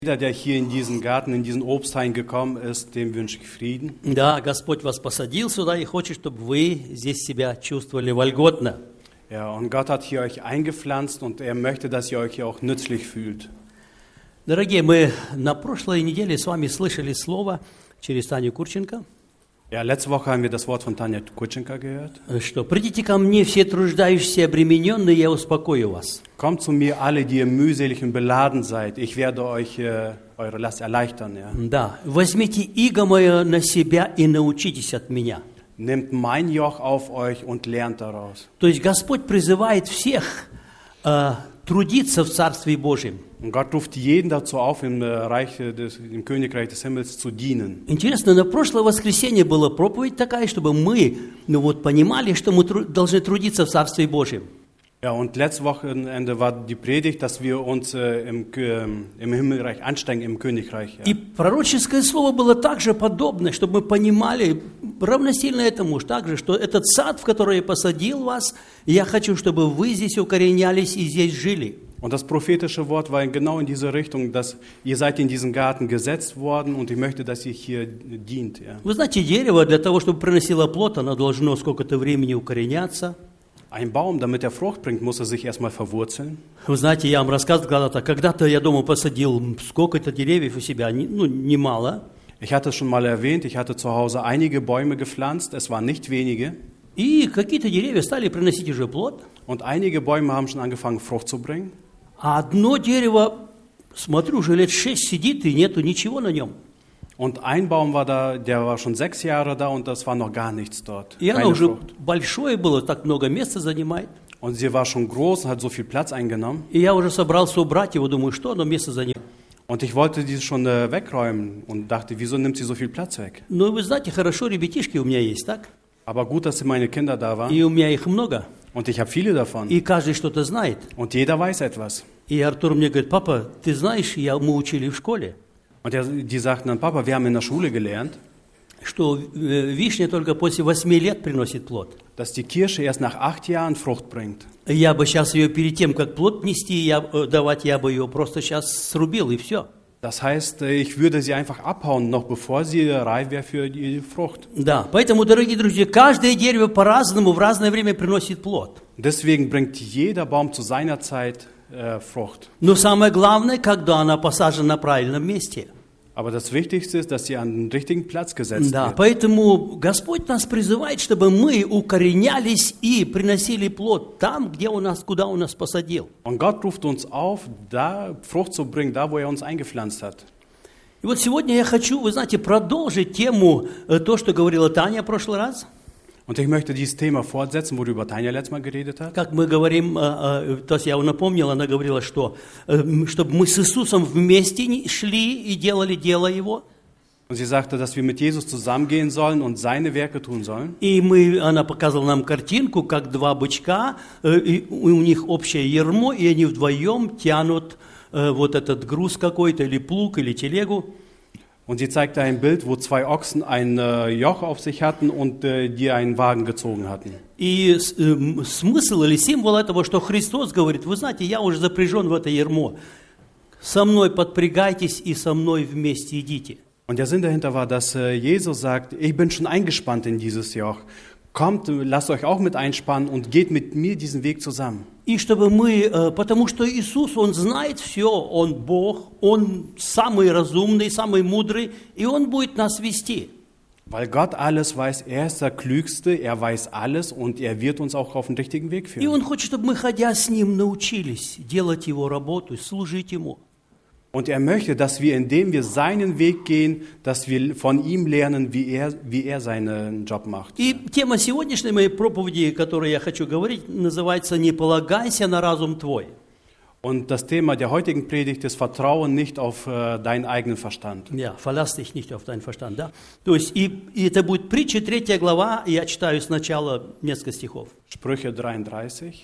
Jeder, der hier in diesen Garten, in diesen Obsthain gekommen ist, dem wünsche ich Frieden. Да, Господь вас посадил сюда и хочет, чтобы вы здесь себя чувствовали вольготно. Ja, und Gott hat hier euch eingepflanzt und er möchte, dass ihr euch hier auch nützlich fühlt. Дорогие, мы на прошлой неделе с вами слышали слово через Таню Курченко, Ja, letzte Woche haben wir das Wort von Tanja Kutschenka gehört. что «Придите ко мне, все труждающиеся и обремененные, я успокою вас». Kommt zu mir alle, die ihr mühselig und beladen seid. Ich werde euch eure Last erleichtern. Ja. Да, «Возьмите иго мое на себя и научитесь от меня». Nehmt mein Joch auf euch und lernt daraus. То есть Господь призывает всех трудиться в Царстве Божьем. Und Gott ruft jeden dazu auf, im Königreich des Himmels zu dienen. Интересно, на прошлое воскресенье была проповедь такая, чтобы мы понимали, что мы должны трудиться в Царстве Божьем. Ja, und letztes Wochenende war die Predigt, dass wir uns im Himmelreich anstrengen, im Königreich. Ja. И пророческое слово было также подобное, чтобы мы понимали, равносильно этому также, что этот сад, в который я посадил вас, я хочу, чтобы вы здесь укоренялись и здесь жили. Und das prophetische Wort war genau in diese Richtung, dass ihr seid in diesen Garten gesetzt worden und ich möchte, dass ihr hier dient. Ja. Вы знаете, дерево для того, чтобы приносило плод, оно должно сколько-то времени укореняться. Ein Baum, damit er Frucht bringt, muss er sich erstmal verwurzeln. Вы знаете, я вам рассказывал когда-то я дома посадил сколько-то деревьев у себя, немало. Ich hatte es schon mal erwähnt, ich hatte zu Hause einige Bäume gepflanzt, es waren nicht wenige. И какие-то деревья стали приносить уже плод. Und einige Bäume haben schon angefangen, Frucht zu bringen. А одно дерево, смотрю, уже лет 6 сидит и нету ничего на нем. Und ein Baum war da, der war schon 6 Jahre da und das war noch gar nichts dort. И оно Keine уже Frucht. большое было, так много места занимает. Und sie war schon groß und hat so viel Platz eingenommen. И я уже собрался убрать его, думаю, что оно место занимает. Und ich wollte die schon wegräumen und dachte, wieso nimmt sie so viel Platz weg? Но вы знаете, хорошо, ребятишки у меня есть, так? Aber gut, dass meine Kinder da waren. И у меня их много. Und ich habe viele davon. И каждый что-то знает. Und jeder weiß etwas. И Артур мне говорит, папа, ты знаешь, мы учили в школе, Und die sagten dann, Papa, wir haben in der Schule gelernt, что вишня только после 8 лет приносит плод. dass die Kirsche erst nach 8 Jahren Frucht bringt. Я бы сейчас ее перед тем, как плод нести, давать, я бы ее просто сейчас срубил, и все. Das heißt, ich würde sie einfach abhauen, noch bevor sie reif wäre für die Frucht. Да, поэтому, дорогие друзья, каждое дерево по-разному в разное время приносит плод. Deswegen bringt jeder Baum zu seiner Zeit Frucht. Но самое главное, когда она посажена на правильном месте. Aber das Wichtigste ist, dass sie an den richtigen Platz gesetzt Да, wird. поэтому Господь нас призывает, чтобы мы укоренялись и приносили плод там, куда Он нас посадил. Und Gott ruft uns auf, da Frucht zu bringen, da wo er uns eingepflanzt hat. И вот сегодня я хочу, вы знаете, продолжить тему, то, что говорила Таня в прошлый раз. Und ich möchte dieses Thema fortsetzen, worüber Tanja letztes Mal geredet hat. Как мы говорим, то есть я напомнил, она говорила, что чтобы мы с Иисусом вместе шли и делали дело Его. Und sie sagte, dass wir mit Jesus zusammengehen sollen und seine Werke tun sollen. И она показала нам картинку, как два бычка, и у них общее ярмо, и они вдвоем тянут вот этот груз какой-то, или плуг, или телегу. Und sie zeigte ein Bild, wo 2 Ochsen ein Joch auf sich hatten und die einen Wagen gezogen hatten. И смысл или символ этого, что Христос говорит, вы знаете, я уже запряжен в это ярмо, со мной подпрягайтесь и со мной вместе идите. Und der Sinn dahinter war, dass Jesus sagt, ich bin schon eingespannt in dieses Joch. Kommt, lasst euch auch mit einspannen und geht mit mir diesen Weg zusammen. И чтобы мы, потому что Иисус, Он знает все, Он Бог, Он самый разумный, самый мудрый, и Он будет нас вести. Weil Gott alles weiß, er ist der Klügste, er weiß alles und er wird uns auch auf den richtigen Weg И führen. Он хочет, чтобы мы, ходя с Ним, научились делать Его работу, служить Ему. Und er möchte, dass wir, indem wir seinen Weg gehen, dass wir von ihm lernen, wie er seinen Job macht. И тема сегодняшней моей проповеди, которую я хочу говорить, называется «Не полагайся на разум твой». Und das Thema der heutigen Predigt ist Vertrauen nicht auf deinen eigenen Verstand. Ja, verlass dich nicht auf deinen Verstand, да? То есть, и это будет притча, 3 глава, я читаю сначала несколько стихов. Sprüche 33.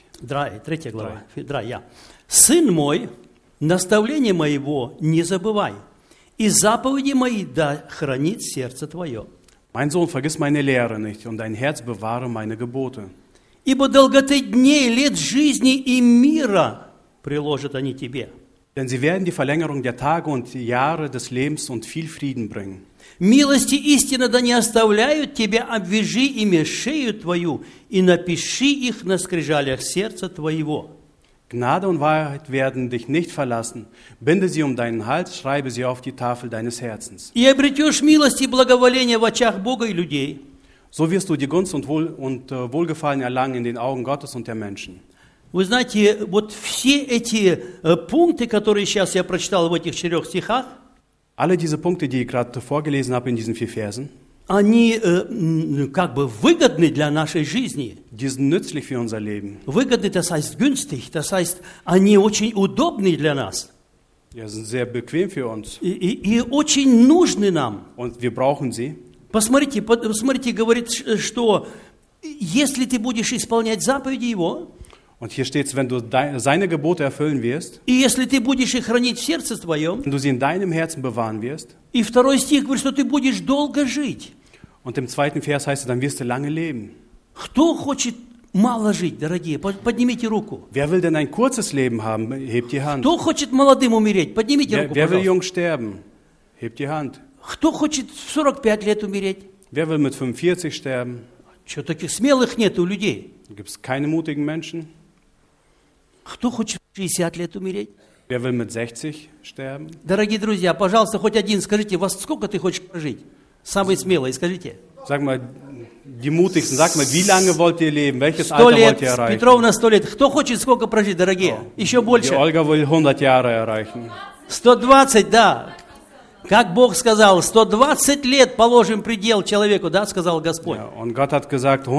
3 глава, 3, я. «Сын мой, наставление моего не забывай, и заповеди мои да хранит сердце твое. Mein Sohn, vergiss meine Lehre nicht und dein Herz bewahre meine Gebote. Ибо долготы дней, лет жизни и мира приложат они тебе». Denn sie werden die Verlängerung der Tage und die Jahre des Lebens und viel Frieden bringen. Милость и истина да не оставляют тебя, обвяжи ими шею твою и напиши их на скрижалях сердца твоего. Gnade und Wahrheit werden dich nicht verlassen. Binde sie um deinen Hals, schreibe sie auf die Tafel deines Herzens. И обретешь милость и благоволение в очах Бога и людей. So wirst du die Gunst und Wohlgefallen erlangen in den Augen Gottes und der Menschen. Вы знаете, вот все эти пункты, которые сейчас я прочитал в этих 4 стихах, Alle diese Punkte, die ich gerade vorgelesen habe in diesen 4 Versen, они как бы выгодны для нашей жизни. die sind nützlich für unser Leben. Выгодны, das heißt günstig, das heißt, они очень удобны для нас. Ja, sind sehr bequem für uns И очень нужны нам. und wir brauchen sie. Посмотрите, говорит, что если ты будешь исполнять заповеди Его, Und hier steht es, wenn du seine Gebote erfüllen wirst, и если ты будешь их хранить в сердце твоем, wenn du sie in deinem Herzen bewahren wirst, и 2 стих говорит, что ты будешь долго жить. und im 2. Vers heißt es, dann wirst du lange leben. Кто хочет мало жить, дорогие? Поднимите руку. Wer will denn ein kurzes Leben haben? Hebt die Hand. Кто хочет молодым умереть? Поднимите руку, Wer will пожалуйста. jung sterben? Hebt die Hand. Кто хочет в 45 лет умереть? Wer will mit 45 sterben? Что, таких смелых нет у людей? Gibt es keine mutigen Menschen? Кто хочет в 60 лет умереть? Wer will mit 60 sterben? Дорогие друзья, пожалуйста, хоть один скажите, вас сколько ты хочешь прожить? Самый смелый, скажите. Sag mal, die mutigsten, sag mal, wie lange wollt ihr leben? Welches 100 Alter лет, wollt ihr erreichen? Петровна 100 лет. Кто хочет сколько прожить, дорогие? Еще Die больше. Olga will 100 Jahre erreichen. 120, да. Как Бог сказал, 120 лет положим предел человеку, да, сказал Господь. Ja, und Gott hat gesagt,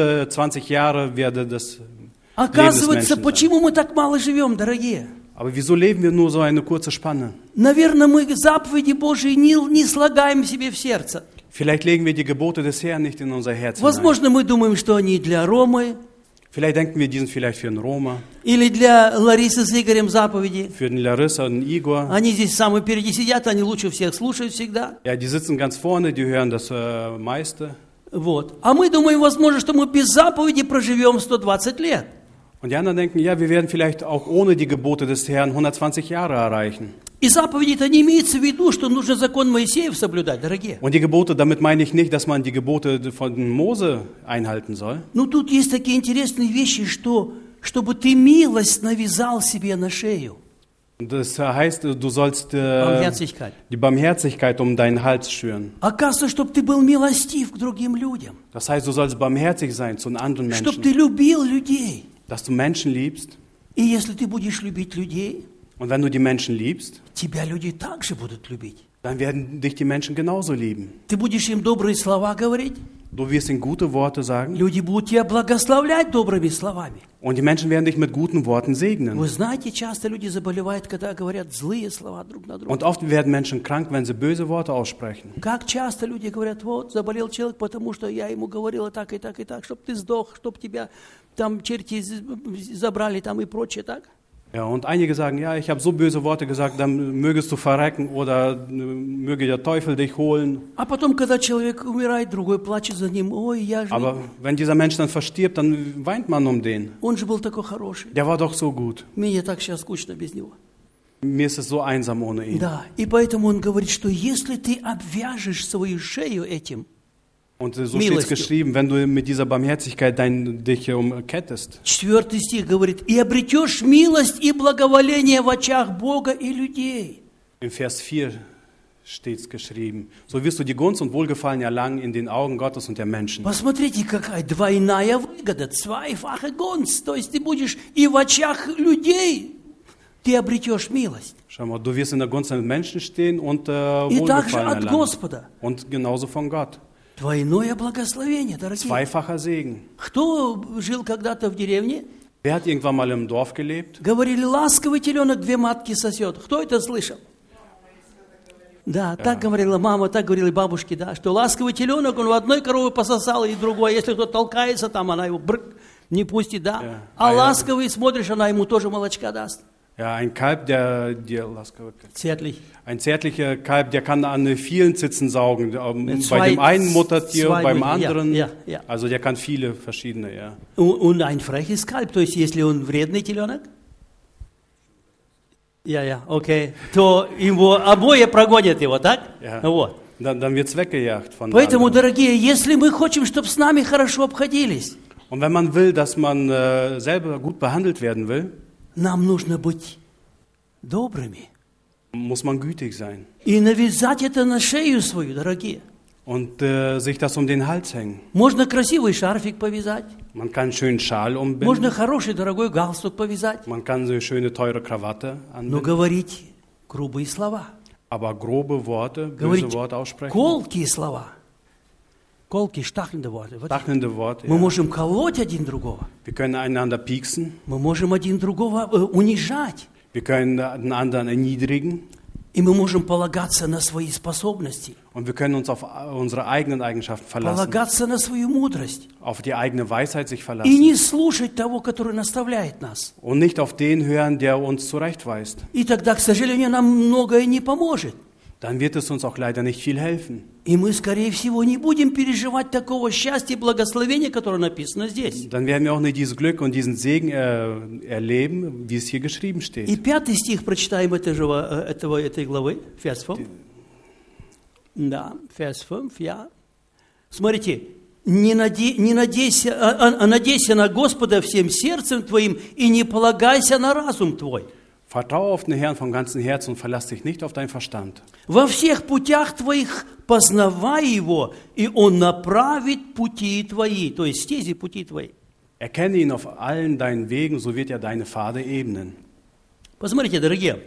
120 Jahre werde das Leben des Оказывается, Menschen sein. почему мы так мало живем, дорогие? Aber wieso leben wir nur so eine kurze Spanne? Наверное, мы заповеди Божьи не слагаем себе в сердце. Vielleicht legen wir die Gebote des Herrn nicht in unser Herz hinein. Возможно, мы думаем, что они для Ромы Vielleicht denken wir, die sind vielleicht für den Roma, или для Ларисы с Игорем заповеди. für den Larissa und den Igor. Они здесь самые впереди сидят, они лучше всех слушают всегда. Ja, die sitzen ganz vorne, die hören das meiste. Вот. А мы думаем, возможно, что мы без заповеди проживем 120 лет. Und die anderen denken, ja, wir werden vielleicht auch ohne die Gebote des Herrn 120 Jahre erreichen. И заповеди-то не имеется в виду, что нужно закон Моисеев соблюдать, дорогие. Und die Gebote, damit meine ich nicht, dass man die Gebote von Mose einhalten soll. Но тут есть такие интересные вещи, что чтобы ты милость навязал себе на шею. Das heißt, du sollst Barmherzigkeit. die Barmherzigkeit um deinen Hals schüren. Оказывается, чтобы ты был милостив к другим людям. Das heißt, du sollst barmherzig sein zu den anderen Чтобы ты Menschen. любил людей. Dass du Menschen liebst. И если ты будешь любить людей, Und wenn du die Menschen liebst, тебя люди также будут любить. dann werden dich die Menschen genauso lieben. Ты будешь им добрые слова говорить, Du wirst ihnen gute Worte sagen люди будут тебя благословлять добрыми словами. und die Menschen werden dich mit guten Worten segnen. Вы знаете, часто люди заболевают, когда говорят злые слова друг на друга. Und oft werden Menschen krank, wenn sie böse Worte aussprechen. Как часто люди говорят, вот, заболел человек, потому что я ему говорила так и так, чтобы ты сдох, чтобы тебя там черти забрали там и прочее, так? Ja, und einige sagen, ja, ich habe so böse Worte gesagt, dann mögest du verrecken oder möge der Teufel dich holen. А потом, когда человек умирает, другой плачет за ним, ой, я же... Aber wenn dieser Mensch dann verstirbt, dann weint man um den. Он же был такой хороший. Der war doch so gut. Мне так сейчас скучно без него. Mir ist es so einsam ohne ihn. Да, и поэтому он говорит, что если ты обвяжешь свою шею этим, Und so steht es geschrieben, wenn du mit dieser Barmherzigkeit dich umkettest. 4 стих говорит, и обретешь милость и благоволение в очах Бога и людей. Im Vers 4 steht es geschrieben, so wirst du die Gunst und Wohlgefallen erlangen in den Augen Gottes und der Menschen. Посмотрите, какая двойная выгода, zweifache Gunst, то есть ты будешь и в очах людей, ты обретешь милость. Schau mal, du wirst in der Gunst der Menschen stehen und И также Wohlgefallen от erlangen. Господа. Und genauso von Gott. Двойное благословение, дорогие. Zweifacher Segen. Кто жил когда-то в деревне? Wer hat irgendwann mal im Dorf gelebt? Говорили, ласковый теленок 2 матки сосет. Кто это слышал? Да, так говорила мама, так говорили бабушки, да, что ласковый теленок, он в одной корове пососал и другой. Если кто толкается, там она его не пустит, да. А ласковый, смотришь, она ему тоже молочка даст. Ja, ein Kalb, Zärtlich. ein zärtlicher Kalb, der kann an vielen Zitzen saugen. Bei dem einen Muttertier, beim anderen. Ja. Also der kann viele verschiedene, ja. Und ein freches Kalb, то есть если он вредный теленок, окей. То его обои прогонят его, так? Ja. Вот. Dann wird es weggejagt von Поэтому, anderen. дорогие, если мы хотим, чтобы с нами хорошо обходились, Und wenn man will, dass man selber gut behandelt werden will, нам нужно быть добрыми. muss man gütig sein И навязать это на шею свою, дорогие. und sich das um den Hals hängen. Можно красивый шарфик повязать, Man kann einen schönen Schal можно umbinden, хороший, дорогой галстук повязать, man kann so eine schöne, teure Krawatte но anbinden, говорить грубые слова, aber grobe Worte, böse говорить Worte aussprechen, колкие слова, колкие, штахлende Worte. Вот. stachelnde Worte. Мы Ja. можем колоть один другого, Wir können einander pieksen, мы можем один другого унижать, wir können den anderen erniedrigen и мы можем полагаться на свои способности, und wir können uns auf unsere eigenen Eigenschaften verlassen, полагаться на свою мудрость auf die eigene Weisheit sich и verlassen не слушать того, который наставляет нас. und nicht auf den hören, der uns zurechtweist. И тогда, к сожалению, нам многое не поможет. Dann wird es uns auch leider nicht viel helfen. И мы, скорее всего, не будем переживать такого счастья и благословения, которое написано здесь. Dann werden wir auch nicht dieses Glück und diesen Segen erleben, wie es hier geschrieben И steht. 5 стих прочитаем этой главы, Vers 5. Да, Vers 5, ja. Смотрите, надейся на Господа всем сердцем твоим и не полагайся на разум твой. Vertraue auf den Herrn vom ganzen Herzen und verlass dich nicht auf deinen Verstand. Во всех путях твоих познавай Его, и Он направит пути твои, то есть стези пути твои. Erkenne ihn auf allen deinen Wegen, so wird er deine Pfade ebnen. Посмотрите, дорогие,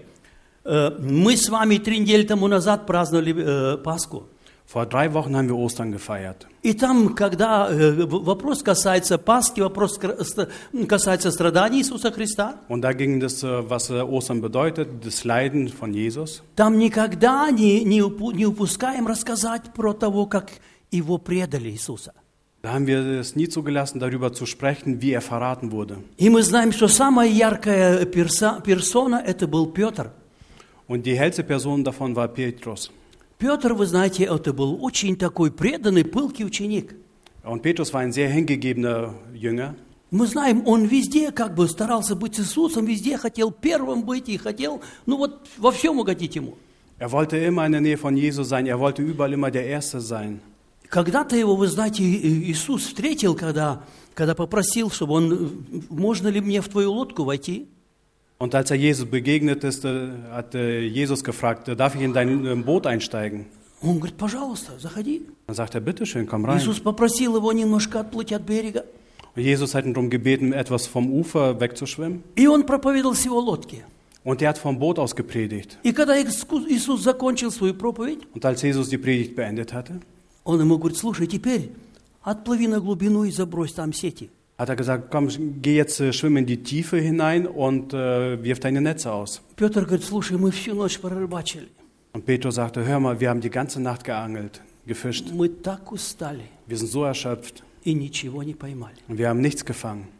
мы с вами 3 недели тому назад праздновали Пасху. Vor 3 Wochen haben wir Ostern gefeiert. И там, когда вопрос касается Пасхи, вопрос касается страданий Иисуса Христа, Und da ging es, was Ostern bedeutet, das Leiden von Jesus. там никогда не упускаем рассказать про того, как Его предали Иисуса. Da haben wir es nie zugelassen, darüber zu sprechen, wie er verraten wurde. И мы знаем, что самая яркая персона – это был Петр. Und die hellste Person davon war Petrus. Петр, вы знаете, это был очень такой преданный, пылкий ученик. Und Petrus war ein sehr hingegebener Jünger. Мы знаем, он везде как бы старался быть с Иисусом, везде хотел первым быть и хотел, во всем угодить Ему. Er wollte immer in der Nähe von Jesus sein, er wollte überall immer der Erste sein. Когда-то его, вы знаете, Иисус встретил, когда попросил, чтобы можно ли мне в твою лодку войти? Und als er Jesus begegnet ist, hat Jesus gefragt, darf ich in dein Boot einsteigen? Он говорит, пожалуйста, заходи. Dann sagt er, bitteschön, komm rein. Иисус попросил его немножко отплыть от берега. Und Jesus hat ihn darum gebeten, etwas vom Ufer wegzuschwimmen. И он проповедовал с его лодки. Und er hat vom Boot aus gepredigt. И когда Иисус закончил свою проповедь, Und als Jesus die Predigt beendet hatte, он ему говорит, слушай, теперь отплыви на глубину и забрось там сети. hat er gesagt, komm, geh jetzt schwimm in die Tiefe hinein und wirf deine Netze aus. Петр говорит, слушай, мы всю ночь прорыбачили. Und Petrus sagte, hör mal, wir haben die ganze Nacht geangelt, gefischt. Мы так устали Wir sind so erschöpft и ничего не поймали. und wir haben nichts gefangen.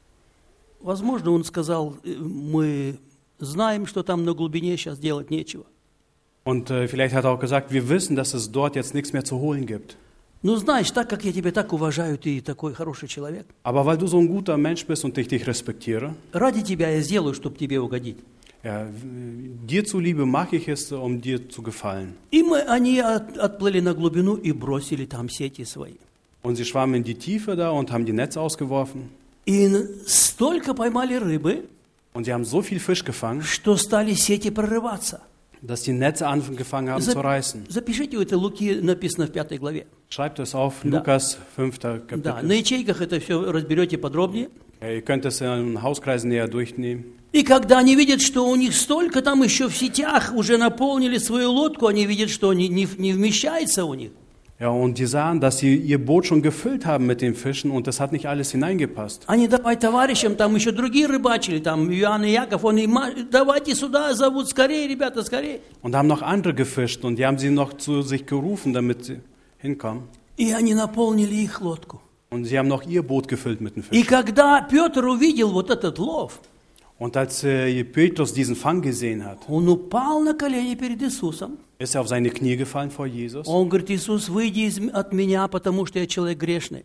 Возможно, он сказал, мы знаем, что там на глубине сейчас делать нечего. Und vielleicht hat er auch gesagt, wir wissen, dass es dort jetzt nichts mehr zu holen gibt. Ну, знаешь, так как я тебя так уважаю, ты такой хороший человек, Aber weil du so ein guter Mensch bist und ich dich respektiere, ради тебя я сделаю, чтобы тебе угодить. ja, dir zuliebe mache ich es, um dir zu gefallen. И они отплыли на глубину и бросили там сети свои. Und sie schwammen in die Tiefe da und haben die Netze ausgeworfen. И столько поймали рыбы, Und sie haben so viel Fisch gefangen, что стали сети прорываться. dass die Netze angefangen haben zu reißen. Запишите, это Луки написано в 5 главе. Schreibt es auf, Да. Lukas 5. Да, Kapitel. на ячейках это все разберете подробнее. Ja, ihr könnt es in Hauskreisen näher durchnehmen. И когда они видят, что у них столько там еще в сетях, уже наполнили свою лодку, они видят, что не вмещается у них. Ja, und die sahen, dass sie ihr Boot schon gefüllt haben mit den Fischen und das hat nicht alles hineingepasst. Они давай товарищам, там еще другие рыбачили, там Иоанн и Яков, давайте сюда, зовут, скорее, ребята, скорее. Und haben noch andere gefischt und die haben sie noch zu sich gerufen, damit sie hinkommen. И они наполнили их лодку. Und sie haben noch ihr Boot gefüllt mit den И Fischen. когда Петр увидел вот этот лов, Und als Petrus diesen Fang gesehen hat, он упал на колени перед Иисусом. ist er auf seine Knie gefallen vor Jesus. Он говорит, Иисус, выйди от меня, потому что я человек грешный.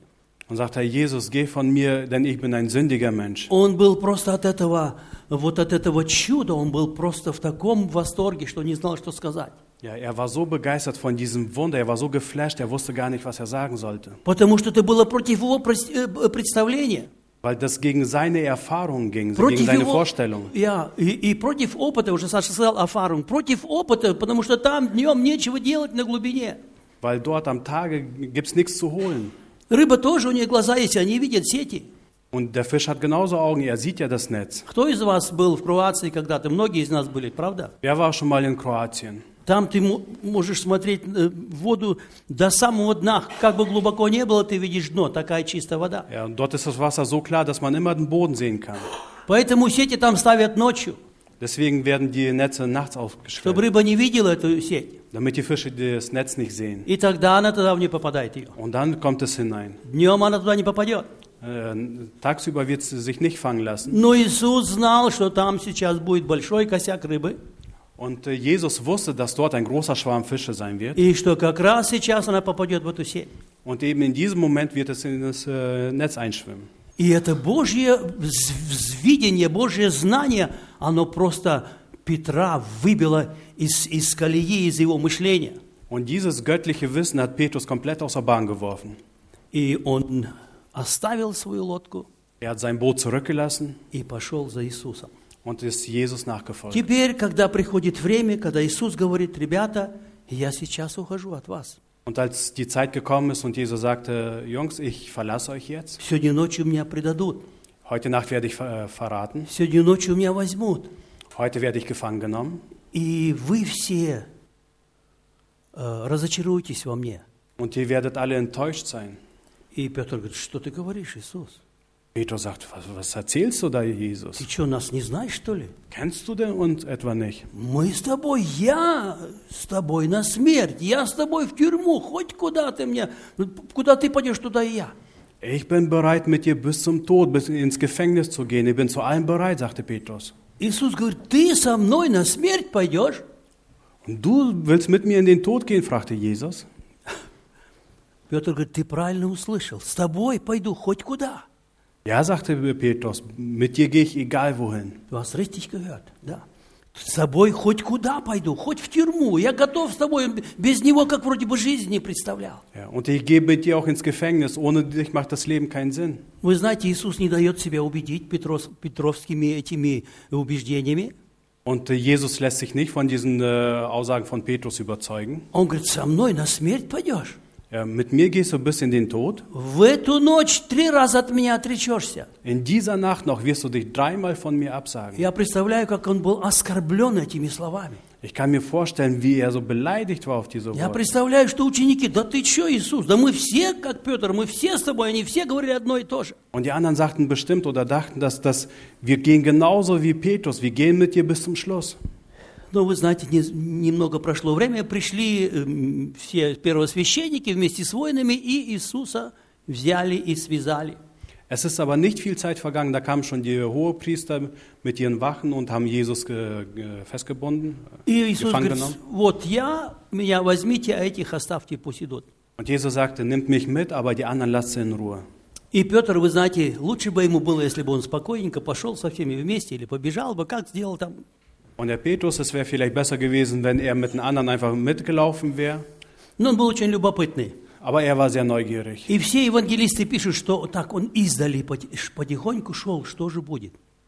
Und sagt, Herr Jesus, geh von mir, denn ich bin ein sündiger Mensch. Он был просто от этого, вот от этого чуда, он был просто в таком восторге, что не знал, что сказать. Ja, er war so begeistert von diesem Wunder, er war so geflasht, er wusste gar nicht, was er sagen sollte. Потому что это было против его представления. Weil das gegen seine Erfahrungen ging, gegen Против seine его, Vorstellungen. и против опыта, уже Саша сказал Афарум, против опыта, потому что там днем нечего делать на глубине. Weil dort am Tage gibt es nichts zu holen. Рыба тоже, у нее глаза есть, они видят сети. Und der Fisch hat genauso Augen, er sieht ja das Netz. Кто из вас был в Кроации когда-то? Многие из нас были, правда? Wer war schon mal in Kroatien? Там ты можешь смотреть в воду до самого дна. Как бы глубоко не было, ты видишь дно, такая чистая вода. Ja, und dort ist das Wasser so klar, dass man immer den Boden sehen kann. Поэтому сети там ставят ночью, Deswegen werden die Netze nachts aufgestellt, чтобы рыба не видела эту сеть. damit die Fische das Netz nicht sehen. И тогда она туда не попадает ее. Und dann kommt es hinein. Днем она туда не попадет. Tagsüber wird sie sich nicht fangen lassen. Но Иисус знал, что там сейчас будет большой косяк рыбы. Und Jesus wusste, dass dort ein großer Schwarm Fische sein wird. И что как раз сейчас она попадет в эту сеть. Und eben in diesem Moment wird es in das Netz einschwimmen. И это Божье видение, Божье знание, оно просто Петра выбило из колеи, из его мышления. Und dieses göttliche Wissen hat Petrus komplett aus der Bahn geworfen. И он оставил свою лодку Er hat sein Boot zurückgelassen и пошел за Иисусом. und ist Jesus nachgefolgt. Теперь, когда приходит время, когда Иисус говорит: ребята, я сейчас ухожу от вас. Und als die Zeit gekommen ist und Jesus sagte, Jungs, ich verlasse euch jetzt. Сегодня ночью меня предадут. Heute Nacht werde ich verraten. Сегодня ночью меня возьмут. Heute werde ich gefangen genommen. И вы все разочаруетесь во мне. Und ihr werdet alle enttäuscht sein. И Петр говорит: что ты говоришь, Иисус? Petrus sagt, was erzählst du da, Jesus? Ты что, нас не знаешь, что ли? Kennst du denn uns etwa nicht? Мы с тобой, я с тобой на смерть, я с тобой в тюрьму, хоть куда ты мне, куда ты пойдешь, туда и я. Ich bin bereit, mit dir bis zum Tod, bis ins Gefängnis zu gehen. Ich bin zu allem bereit, sagte Petrus. Иисус говорит: ты со мной на смерть пойдешь? Und du willst mit mir in den Tod gehen, fragte Jesus. Петр говорит: ты правильно услышал, с тобой пойду хоть куда. Ja, sagte Petrus, mit dir gehe ich egal wohin. Du hast richtig gehört, да. С тобой хоть куда пойду, хоть в тюрьму. Я готов с тобой, без него как вроде бы жизнь не представлял. Ja, und ich gehe mit dir auch ins Gefängnis. Ohne dich macht das Leben keinen Sinn. Вы знаете, Иисус не дает себя убедить петровскими этими убеждениями. Und Jesus lässt sich nicht von diesen Aussagen von Petrus überzeugen. Он говорит: со мной на смерть пойдешь. Ja, mit mir gehst du bis in den Tod. В эту ночь 3 раза от меня отречешься. In dieser Nacht noch wirst du dich 3-mal von mir absagen. Я представляю, как он был оскорблен этими словами. Ich kann mir vorstellen, wie er so beleidigt war auf diese Я Worte. представляю, что ученики: да ты что, Иисус, да мы все, как Петр, мы все с тобой, они все говорили одно и то же. Und die anderen sagten bestimmt oder dachten, dass wir gehen genauso wie Petrus, wir gehen mit dir bis zum Schluss. Но вы знаете, немного прошло время, пришли все первосвященники вместе с воинами, и Иисуса взяли и связали. Es ist aber nicht viel Zeit vergangen, da kamen schon die Hohepriester mit ihren Wachen und haben Jesus festgebunden, И Иисус gefangen говорит: genommen. вот меня возьмите, а этих оставьте, пусть идут. Und Jesus sagte, nimmt mich mit, aber die anderen lasst sie in Ruhe. И Петр, вы знаете, лучше бы ему было, если бы он спокойненько пошел со всеми вместе, или побежал бы, как сделал там. Und der Petrus, es wäre vielleicht besser gewesen, wenn er mit den anderen einfach mitgelaufen wäre. Но он был очень любопытный. Aber er war sehr neugierig. И все евангелисты пишут, что так он издали потихоньку шел, что же будет.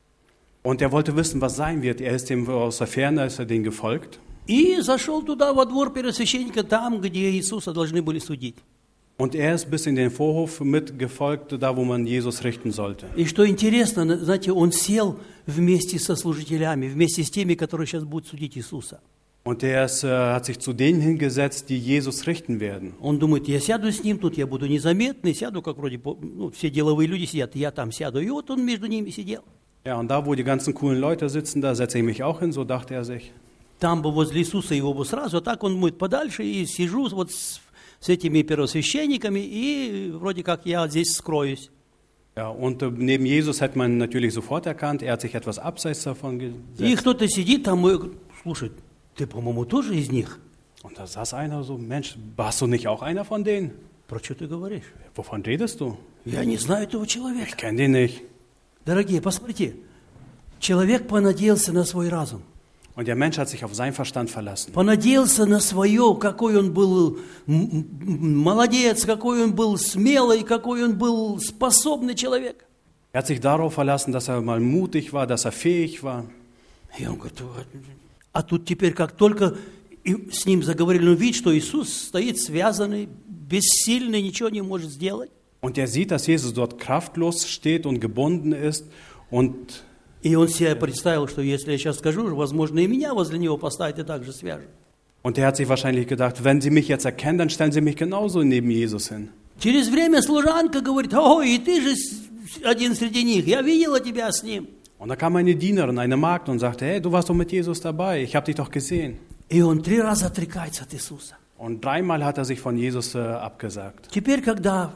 Und er wollte wissen, was sein wird. Er ist dem aus der Ferne, ist er denen gefolgt. И зашел туда, во двор первосвященника, там, где Иисуса должны были судить. Und er ist bis in den Vorhof mitgefolgt, da wo man Jesus richten sollte. И что интересно, знаете, он сел вместе со служителями, вместе с теми, которые сейчас будут судить Иисуса. Und er hat sich zu denen hingesetzt, die Jesus richten werden. Он думает: я сяду с ним, тут я буду незаметный, сяду, как вроде все деловые люди сидят, я там сяду. И вот он между ними сидел. Ja, und da, wo die ganzen coolen Leute sitzen, da setze ich mich auch hin, so dachte er sich. Там бы возле Иисуса его бы сразу, а так он будет подальше, и сижу вот с этими первосвященниками, и вроде как я здесь скроюсь. Ja, und neben Jesus hätte man natürlich sofort erkannt, er hat sich etwas abseits davon И gesetzt. кто-то сидит там и слушает: ты, по-моему, тоже из них? Und da saß einer so, Mensch, warst du nicht auch einer von denen? Про что ты говоришь? Wovon redest du? Я не знаю этого человека. Ich kenne den nicht. Дорогие, посмотрите. Человек понадеялся на свой разум. Und der Mensch hat sich auf seinen Verstand verlassen. Понадеялся на свое, какой он был молодец, какой он был смелый, какой он был способный человек. Er hat sich darauf verlassen, dass er mal mutig war, dass er fähig war. И он говорит, а тут теперь как только с ним заговорили, он видит, что Иисус стоит связанный, бессильный, ничего не может сделать. Und er sieht, dass Jesus dort kraftlos steht und gebunden ist und И он себе представил, что если я сейчас скажу, возможно, и меня возле него поставят и так же свяжут. Und er hat sich wahrscheinlich gedacht, wenn sie mich jetzt erkennen, dann stellen sie mich genauso neben Jesus hin. Через время служанка говорит, о, и ты же один среди них, я видела тебя с ним. Und da kam eine Dienerin, eine Magd und sagte, hey, du warst doch mit Jesus dabei, ich habe dich doch gesehen. И он 3 раза отрекается от Иисуса. Und 3-mal hat er sich von Jesus abgesagt. Теперь, когда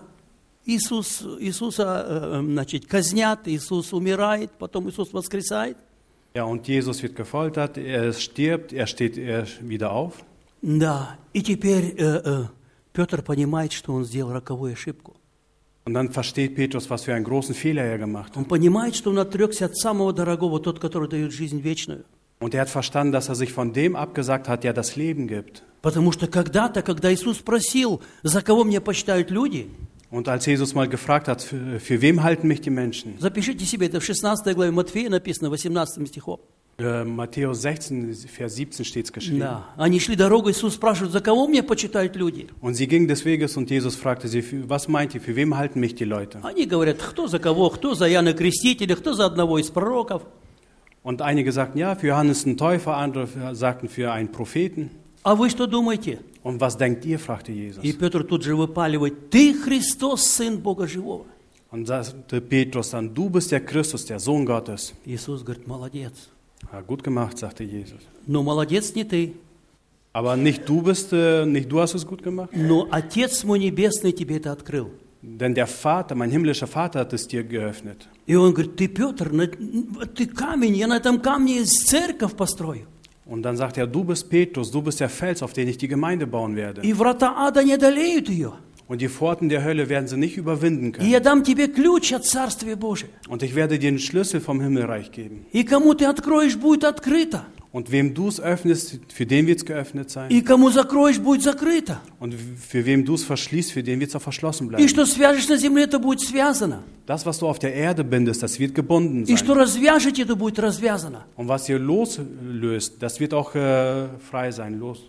Иисуса, значит, казнят, Иисус умирает, потом Иисус воскресает. Ja, und Jesus wird gefoltert, er stirbt, er steht wieder auf. Да, и теперь Петр понимает, что он сделал роковую ошибку. Und dann versteht Petrus, was für einen großen Fehler er gemacht hat. Он понимает, что он отрекся от самого дорогого, тот, который дает жизнь вечную. Und er hat verstanden, dass er sich von dem abgesagt hat, der das Leben gibt. Потому что когда-то, когда Иисус спросил, за кого меня почитают люди, Und als Jesus mal gefragt hat, für wem halten mich die Menschen? запишите себе, это в 16 главе Матфея написано, 18 стихом. Matthäus 16, Vers 17 steht es geschrieben. Да. Они шли дорогой, Иисус спрашивает, за кого меня почитают люди? Und sie gingen des Weges und Jesus fragte sie, was meint ihr, für wem halten mich die Leute? Они говорят, кто за кого, кто за Иоанна Крестителя, кто за одного из пророков. Und einige sagten, ja, für Johannes den Täufer, andere sagten für einen Propheten. А вы что думаете? Und was denkt ihr, fragte Jesus. И Петр тут же выпаливает, ты Христос, Сын Бога Живого. Und sagte Petrus dann, du bist der Christus, der Sohn Gottes. Иисус говорит, молодец. Ja, gut gemacht, sagte Jesus. Но молодец не ты, Aber nicht du hast es gut gemacht, но Отец мой Небесный тебе это открыл. denn der Vater, mein himmlischer Vater hat es dir geöffnet. И он говорит, ты, Петр, ты камень, я на этом камне церковь построю. Und dann sagt er, du bist Petrus, du bist der Fels, auf den ich die Gemeinde bauen werde. И врата ада не одолеют ее. Und die Pforten der Hölle werden sie nicht überwinden И können. я дам тебе ключ от Царствия Божия. Und ich werde dir den Schlüssel vom Himmelreich geben. И кому ты откроешь, будет открыто. Und wem du es öffnest, für den wird es geöffnet sein. И кому закроешь, будет закрыто. Und für wem du es verschließt, für den wird es auch verschlossen И bleiben. что свяжешь на земле, это будет связано. Das, was du auf der Erde bindest, das wird gebunden И что sein. развяжете, это будет развязано. Und was ihr loslöst, das wird auch frei sein, los.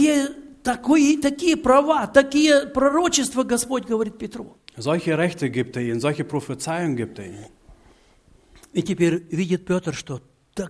Такие права, такие пророчества Господь говорит Петру. Solche Rechte gibt er ihnen, solche Prophezeiungen gibt er ihnen. И теперь видит Петр, что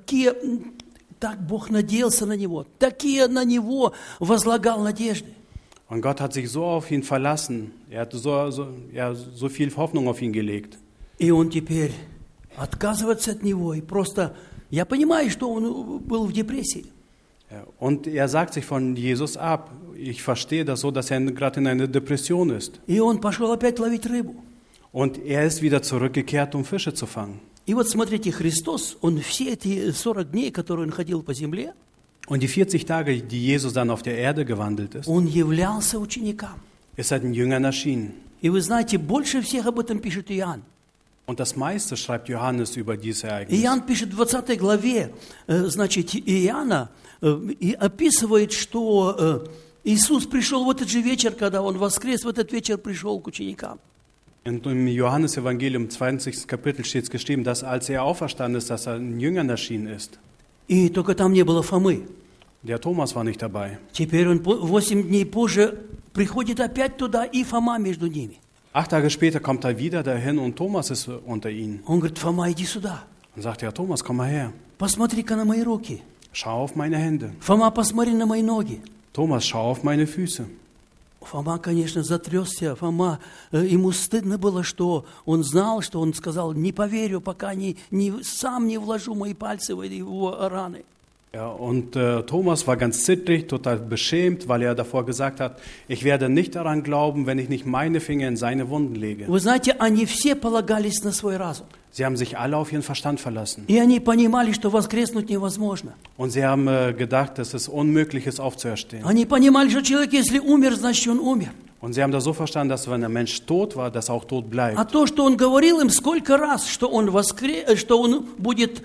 так Бог надеялся на него, такие на него возлагал надежды. Und Gott hat sich so auf ihn verlassen. Er hat so viel Hoffnung auf ihn gelegt. И он теперь отказывается от него. И просто, я понимаю, что он был в депрессии. Ja, und er sagt sich von Jesus ab. Ich verstehe das so, dass er gerade in einer Depression ist. И он пошел опять ловить рыбу. Und er ist wieder zurückgekehrt, um Fische zu fangen. И вот смотрите, Христос, он все эти 40 дней, которые он ходил по земле, Und die 40 Tage, die Jesus dann auf der Erde gewandelt ist, он являлся ученикам. ist er den Jüngern erschienen. И вы знаете, больше всех об этом пишет Иоанн. Und das meiste schreibt Johannes über dieses Ereignis. Иоанн пишет в 20 главе, значит, Иоанна, и описывает, что Иисус пришел в этот же вечер, когда Он воскрес, в этот вечер пришел к ученикам. Und im Johannesevangelium 20. Kapitel steht es geschrieben, dass als er auferstanden ist, dass er den Jüngern erschienen ist. И только там не было Фомы. Der Thomas war nicht dabei. Теперь он 8 дней позже приходит опять туда, и Фома между ними. 8 Tage später kommt er wieder dahin und Thomas ist unter ihnen. Он говорит, Фома, иди сюда. Und sagt er, Thomas, komm mal her. Посмотри-ка на мои руки. Schau auf meine Hände. Фома, посмотри на мои ноги. Thomas, schau auf meine Füße. Фома, конечно, затрясся. Фома, ему стыдно было, что он знал, что он сказал, не поверю, пока сам не вложу мои пальцы в его раны. Ja, und Thomas war ganz zittrig, total beschämt, weil er davor gesagt hat, ich werde nicht daran glauben, wenn ich nicht meine Finger in seine Wunden lege. Вы знаете, они все полагались на свой разум. Sie haben sich alle auf ihren Verstand verlassen. И они понимали, что воскреснуть невозможно. Und sie haben gedacht, dass es unmöglich ist, aufzuerstehen. Они понимали, что человек, если умер, значит, он умер. Und sie haben das so verstanden, dass wenn der Mensch tot war, dass er auch tot А bleibt. то, что он говорил им сколько раз, что он будет,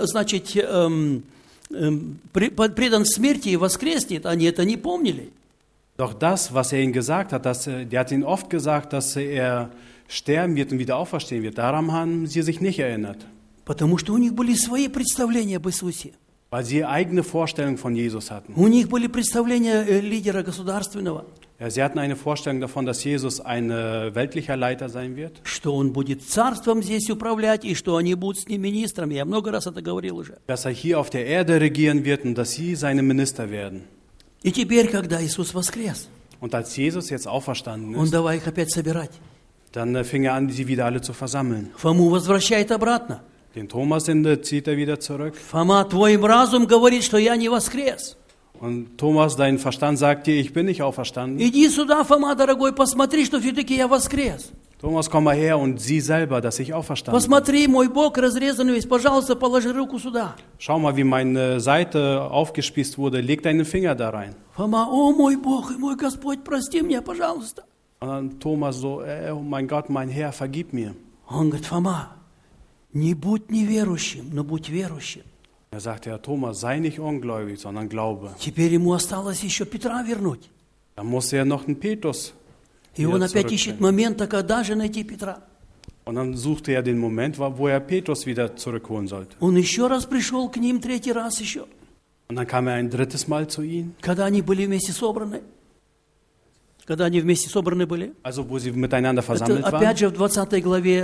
предан смерти и воскреснет, они это не помнили. Doch das, was er ihnen gesagt hat, der hat ihnen oft gesagt, dass er sterben wird und wieder auferstehen wird. Daran haben sie sich nicht erinnert. Потому что у них были свои представления об Иисусе. Weil sie eigene Vorstellungen von Jesus hatten. У них были представления лидера государственного. Ja, sie hatten eine Vorstellung davon, dass Jesus ein weltlicher Leiter sein wird. Что он будет царством здесь управлять, и что они будут с ним министрами. Я много раз это говорил уже. Dass er hier auf der Erde regieren wird und dass sie seine Minister werden. И теперь, когда Иисус воскрес, Und als Jesus jetzt auferstanden он ist, давай их опять собирать. dann fing er an, sie wieder alle zu versammeln. Фому возвращает обратно. Den Thomas zieht er wieder zurück. Фома, твой разум говорит, что я не воскрес. Und Thomas, dein Verstand sagt dir, ich bin nicht auferstanden. Иди сюда, Фома, дорогой, посмотри, что все-таки я воскрес. Thomas, komm mal her und sieh selber, dass ich auferstanden bin. Посмотри, мой бок разрезан весь. Пожалуйста, положи руку сюда. Schau mal, wie meine Seite aufgespießt wurde. Leg deinen Finger da rein. Фома, о, мой Бог и мой Господь, прости меня, пожалуйста. Und dann Thomas so, oh mein Gott, mein Herr, vergib mir. Он говорит, Фома, не будь неверующим, но будь верующим. Er sagte, ja, Thomas, sei nicht ungläubig, sondern glaube. Теперь ему осталось еще Петра вернуть. Dann musste er noch einen Petrus. И он опять ищет момента, когда же найти Петра. Und dann suchte er den Moment, wo er Petrus wieder zurückholen sollte. Он еще раз пришел к ним, третий раз еще. Und dann kam er ein drittes Mal zu ihnen. Когда они были вместе собраны. Когда они вместе собраны были. Also wo sie miteinander versammelt Это waren. опять же в 20 главе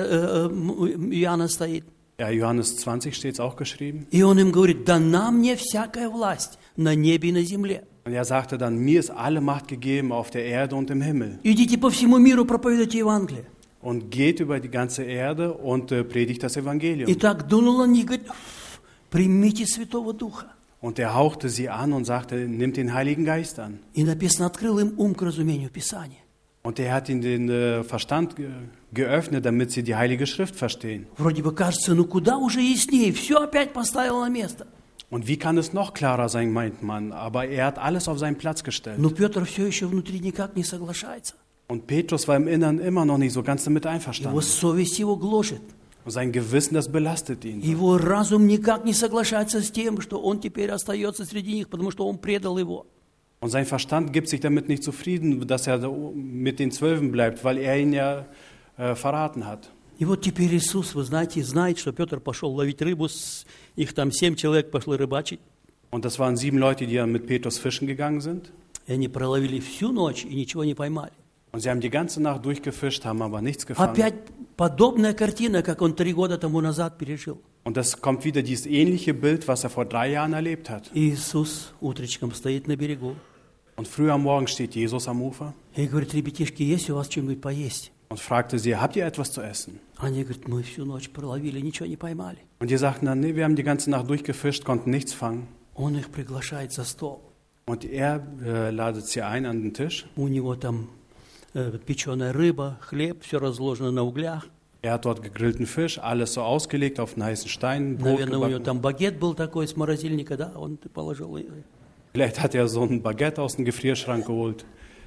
Иоанна стоит. Ja, Johannes 20 steht es auch geschrieben. И он им говорит, дана мне всякая власть на небе и на земле. Und er sagte dann, mir ist alle Macht gegeben auf der Erde und im Himmel. Идите по всему миру, проповедуйте Евангелие. Und geht über die ganze Erde und predigt das Evangelium. И так дунул он и говорит, примите Святого Духа. Und er hauchte sie an und sagte, nimmt den Heiligen Geist an. И написано, открыл им ум к разумению Писания. Und er hat ihnen den Verstand geöffnet, damit sie die Heilige Schrift verstehen. Вроде бы кажется, ну куда уже яснее, все опять поставил на место. Und wie kann es noch klarer sein, meint man? Aber er hat alles auf seinen Platz gestellt. Но Петр все еще внутри никак не соглашается. Und Petrus war im Inneren immer noch nicht so ganz damit Его einverstanden. совесть его гложет. Und sein Gewissen, das belastet ihn. Его разум никак не соглашается с тем, что он теперь остается среди них, потому что он предал его. Und sein Verstand gibt sich damit nicht zufrieden, dass er mit den 12 bleibt, weil er ihn ja verraten hat. И вот теперь Иисус, вы знаете, знает, что Петр пошел ловить рыбу, их там 7 человек пошли рыбачить. Und das waren 7 Leute, die ja mit Petrus fischen gegangen sind. И они проловили всю ночь и ничего не поймали. Und sie haben die ganze Nacht durchgefischt, haben aber nichts gefangen. Опять подобная картина, как он 3 года тому назад пережил. Und das kommt wieder dieses ähnliche Bild, was er vor 3 Jahren erlebt hat. Иисус утречком стоит на берегу Und früh am Morgen steht Jesus am Ufer и говорит, ребятишки, есть у вас что-нибудь поесть? und fragte sie, habt ihr etwas zu essen? Они говорят, мы всю ночь проловили, ничего не поймали. Und die sagten dann, nee, wir haben die ganze Nacht durchgefischt, konnten nichts fangen. Он их приглашает за стол. Und er ladet sie ein an den Tisch. У него там печеная рыба, хлеб, все разложено на углях. Er hat dort gegrillten Fisch, alles so ausgelegt auf einen heißen Stein, Brot Наверное, у него gebacken. там багет был такой с морозильника, да, он положил. Vielleicht hat er so ein Baguette aus dem Gefrierschrank geholt,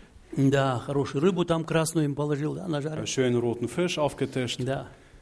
Да, хорошую рыбу там красную им положил, да, нажарил. schönen roten Fisch aufgetischt. Да.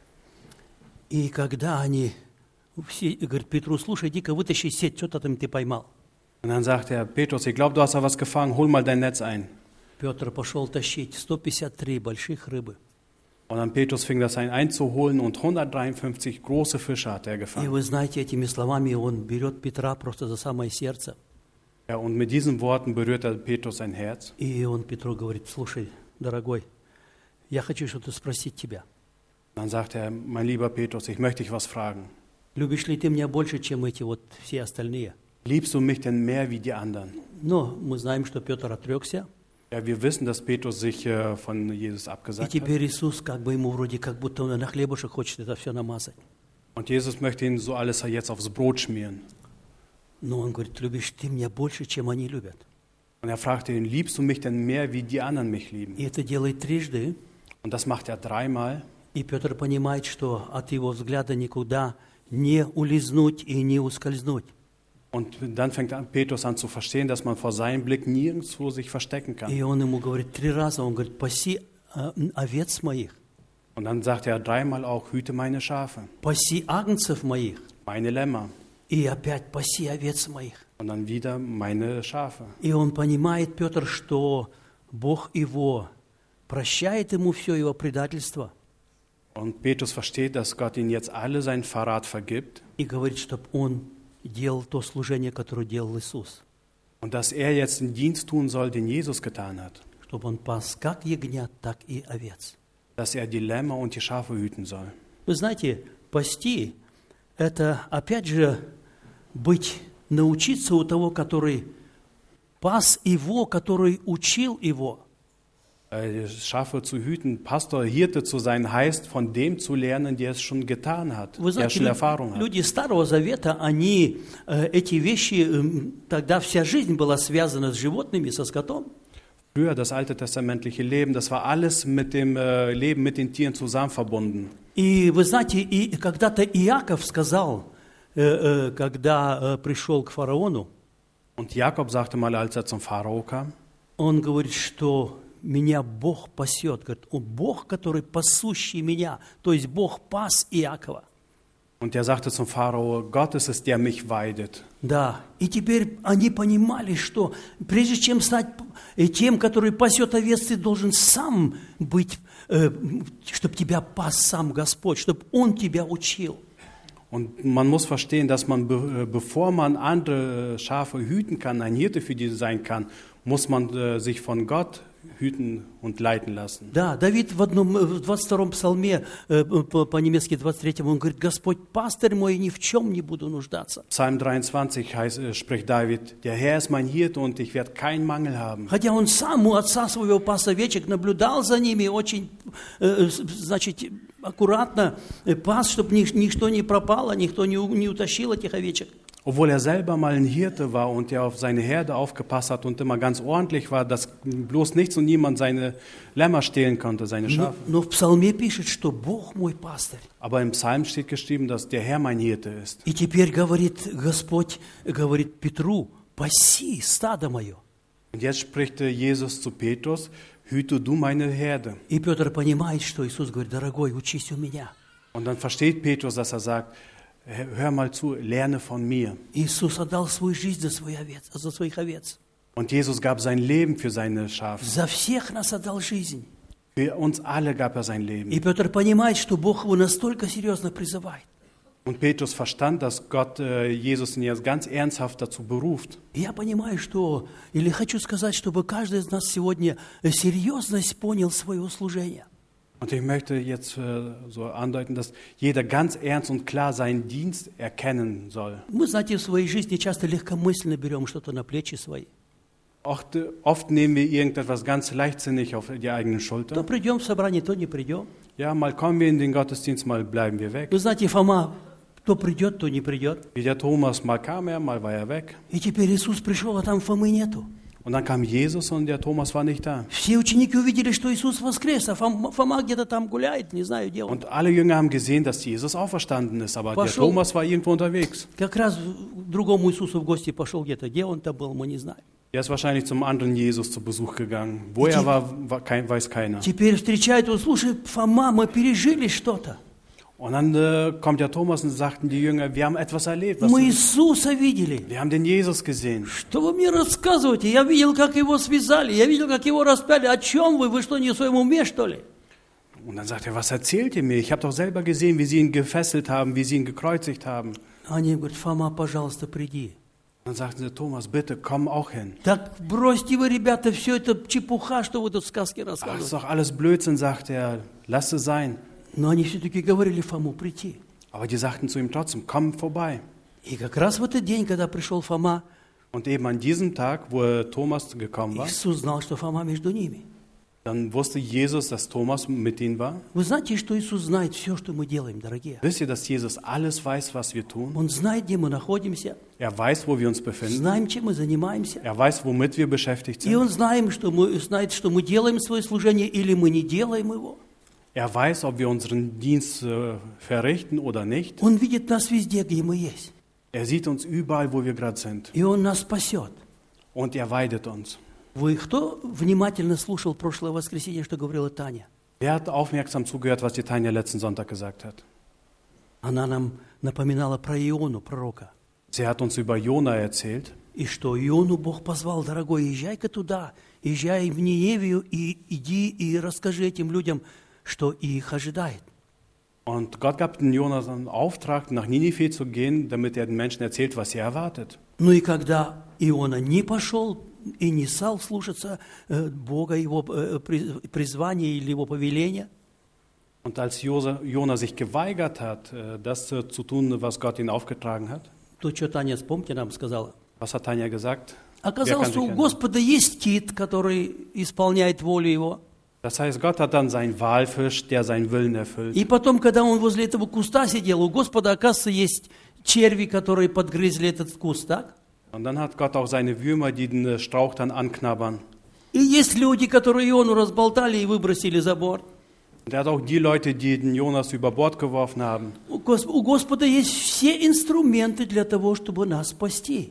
И когда они все, говорит Петру, слушай, иди-ка вытащи сеть, что-то там ты поймал. Und dann sagt er, Petrus, ich glaube, du hast da was gefangen, hol mal dein Netz ein. Петр пошел тащить 153 больших рыбы. Und dann Petrus fing das einzuholen und 153 große Fische hat er И gefangen. вы знаете, этими словами он берет Петра просто за самое сердце. Ja, und mit diesen Worten berührt er Petrus sein Herz. И он Петру говорит, слушай, дорогой, я хочу что-то спросить тебя. Dann sagt er, mein lieber Petrus, ich möchte dich was fragen. Любишь ли ты меня больше, чем эти вот все остальные? Liebst du mich denn mehr wie die anderen? Но мы знаем, что Петр отрекся. Ja, wir wissen, dass Petrus sich von Jesus И abgesagt hat. теперь Иисус как бы ему вроде как будто он на хлебушек хочет это все намазать. Und Jesus möchte ihn so alles jetzt aufs Brot schmieren. Но он говорит, любишь ты меня больше, чем они любят. Und er fragte ihn, liebst du mich denn mehr, wie die anderen mich lieben? И это делает трижды. Und das macht er 3-mal. И Петр понимает, что от его взгляда никуда не улизнуть и не ускользнуть. Und dann fängt Petrus an zu verstehen, dass man vor seinem Blick nirgendwo sich verstecken kann. И он ему говорит 3 раза, он говорит, паси овец моих, Und dann sagt er dreimal auch, hüte meine Schafe, паси агнцев моих, meine Lämmer. и опять паси овец моих. Und dann wieder meine Schafe. И он понимает, Петр, что Бог его прощает ему все его предательство Und Petrus versteht, dass Gott ihn jetzt alle seinen Verrat vergibt и говорит, чтобы он делал то служение, которое делал Иисус, und dass er jetzt den Dienst tun soll, den Jesus getan hat. чтобы он пас как ягнят, так и овец. Dass er die Lämmer und die Schafe hüten soll. Вы знаете, пасти – это, опять же, научиться у того, который пас его, который учил его. Schafe zu hüten, Pastor, Hirte zu sein, heißt, von dem zu lernen, der es schon getan hat, Вы der знаете, schon Erfahrung hat. люди Старого Завета, они эти вещи, тогда вся жизнь была связана с животными, со скотом. Früher, das alttestamentliche Leben, das war alles mit dem Leben mit den Tieren zusammen verbunden. И вы знаете, и когда-то Иаков сказал, когда пришел к фараону, Und Jakob sagte mal, als er zum Pharao kam, он говорит, что меня Бог пасет. Говорит, он Бог, который пасущий меня. То есть Бог пас Иакова. und er sagte zum Pharao, Gott ist es, der mich weidet. Да, и теперь они понимали, что прежде чем стать тем, который пасет овец, ты должен сам быть, чтобы тебя пас сам Господь, чтобы Он тебя учил. Und man muss verstehen, dass man, bevor man andere Schafe hüten kann, ein Hirte für die sein kann, muss man sich von Gott hüten und leiten lassen. Да, Давид в 22-м псалме, по-немецки 23-м, он говорит, Господь пастырь мой, ни в чем не буду нуждаться. Psalm 23 spricht David, der Herr ist mein Hirte und ich werde keinen Mangel haben. Хотя он сам у отца своего пас овечек, наблюдал за ними очень, значит, аккуратно пас, чтобы ничто не пропало, никто не утащил этих овечек. Obwohl er selber mal ein Hirte war und er auf seine Herde aufgepasst hat und immer ganz ordentlich war, dass bloß nichts und niemand seine Lämmer stehlen konnte, seine Schafe. Но в псалме пишет, что Бог мой пастырь. Aber im Psalm steht geschrieben, dass der Herr mein Hirte ist. И теперь говорит Господь, говорит Петру, паси стадо мое. Und jetzt spricht Jesus zu Petrus, hüte du meine Herde. И Петр понимает, что Иисус говорит, дорогой, учись у меня. Und dann versteht Petrus, dass er sagt, hör mal zu, lerne von mir. Иисус отдал свою жизнь за своих овец. Und Jesus gab sein Leben für seine Schafe. За всех нас отдал жизнь. Für uns alle gab er sein Leben. И Петр понимает, что Бог его настолько серьезно призывает. Und Petrus verstand, dass Gott Jesus ihn jetzt ganz ernsthaft dazu beruft. И я понимаю, что, или хочу сказать, чтобы каждый из нас сегодня серьезность понял своего служения. Und ich möchte jetzt so andeuten, dass jeder ganz ernst und klar seinen Dienst erkennen soll. Мы, знаете, в своей жизни часто легкомысленно берем что-то на плечи свои. Oft nehmen wir irgendetwas ganz leichtsinnig auf die eigenen То Schulter. придем в собрание, то не придем. Ja, mal kommen wir in den Gottesdienst, mal bleiben wir weg. Вы знаете, Фома то придет, то не придет. Wie der Thomas, mal kam er, mal war er weg. И теперь Иисус пришел, а там Фомы нету. Und dann kam Jesus und der Thomas war nicht da. Все ученики увидели, что Иисус воскрес, а Фома где-то там гуляет, не знаю, где он. Und alle Jünger haben gesehen, dass Jesus auferstanden ist, aber der Thomas war irgendwo unterwegs. Как раз к другому Иисусу в гости пошел где-то. Где он там был, мы не знаем. Er ist wahrscheinlich zum anderen Jesus zu Besuch gegangen. Wo er war, weiß keiner. Теперь встречает он, слушай, Фома, мы пережили что-то. Und dann kommt der Thomas und sagten die Jünger, wir haben etwas erlebt. Мы Иисуса видели. Wir haben den Jesus gesehen. Что вы мне рассказываете? Я видел, как его связали, я видел, как его распяли. О чем вы? Вы что, не в своем уме, что ли? Und dann sagt er, was erzählt ihr mir? Ich habe doch selber gesehen, wie sie ihn gefesselt haben, wie sie ihn gekreuzigt haben. Они говорят, Фома, пожалуйста, приди. Dann sagten sie, Thomas, bitte, komm auch hin. Так бросьте вы, ребята, все это чепуха, что вы тут сказки Ach, das ist рассказываете. doch alles Blödsinn, sagt er. Lass es sein. Но они все-таки говорили Фому прийти. Aber die sagten zu ihm trotzdem, komm vorbei. И как раз в этот день, когда пришел Фома, Und eben an diesem Tag, wo Thomas gekommen war, Иисус знал, что Фома между ними. dann wusste Jesus, dass Thomas mit ihnen war. Вы знаете, что Иисус знает все, что мы делаем, дорогие? Wisst ihr, dass Jesus alles weiß, was wir tun? Он знает, где мы находимся, Er weiß, wo wir uns befinden. знаем, чем мы занимаемся. Er weiß, womit wir beschäftigt И sind. Он знает, что мы делаем свое служение или мы не делаем его. Er weiß, ob wir unseren Dienst verrichten oder nicht. Он видит нас везде, где мы есть. Er sieht uns überall, wo wir gerade sind. И Он нас спасет. Und er weidet uns. Вы кто внимательно слушал прошлое воскресенье, что говорила Таня? Wer hat aufmerksam zugehört, was die Tanja letzten Sonntag gesagt hat? Она нам напоминала про Иону, пророка. Sie hat uns über Jona erzählt. И что Иону Бог позвал: дорогой, езжай-ка туда, езжай в Ниневию и иди и расскажи этим людям, что их ожидает. Und Gott gab den Jonas einen Auftrag, nach Ninive zu gehen, damit er den Menschen erzählt, was sie erwartet. Ну и когда Иона не пошел и не стал слушаться Бога, его призвания или его повеления, Und als Jona sich geweigert hat, das zu tun, was Gott ihn aufgetragen hat, то что Таня, помните, нам сказала? was hat Tanja gesagt? Оказалось, что у Господа есть кит, который исполняет волю Его. Das heißt, Gott hat dann seinen Walfisch, der seinen Willen erfüllt. И потом, когда он возле этого куста сидел, у Господа, оказывается, есть черви, которые подгрызли этот куст, так? Und dann hat Gott auch seine Würmer, die den Strauch dann anknabbern. И есть люди, которые Иону разболтали и выбросили за борт. Und er hat auch die Leute, die den Jonas über Bord geworfen haben. У Господа есть все инструменты для того, чтобы нас спасти.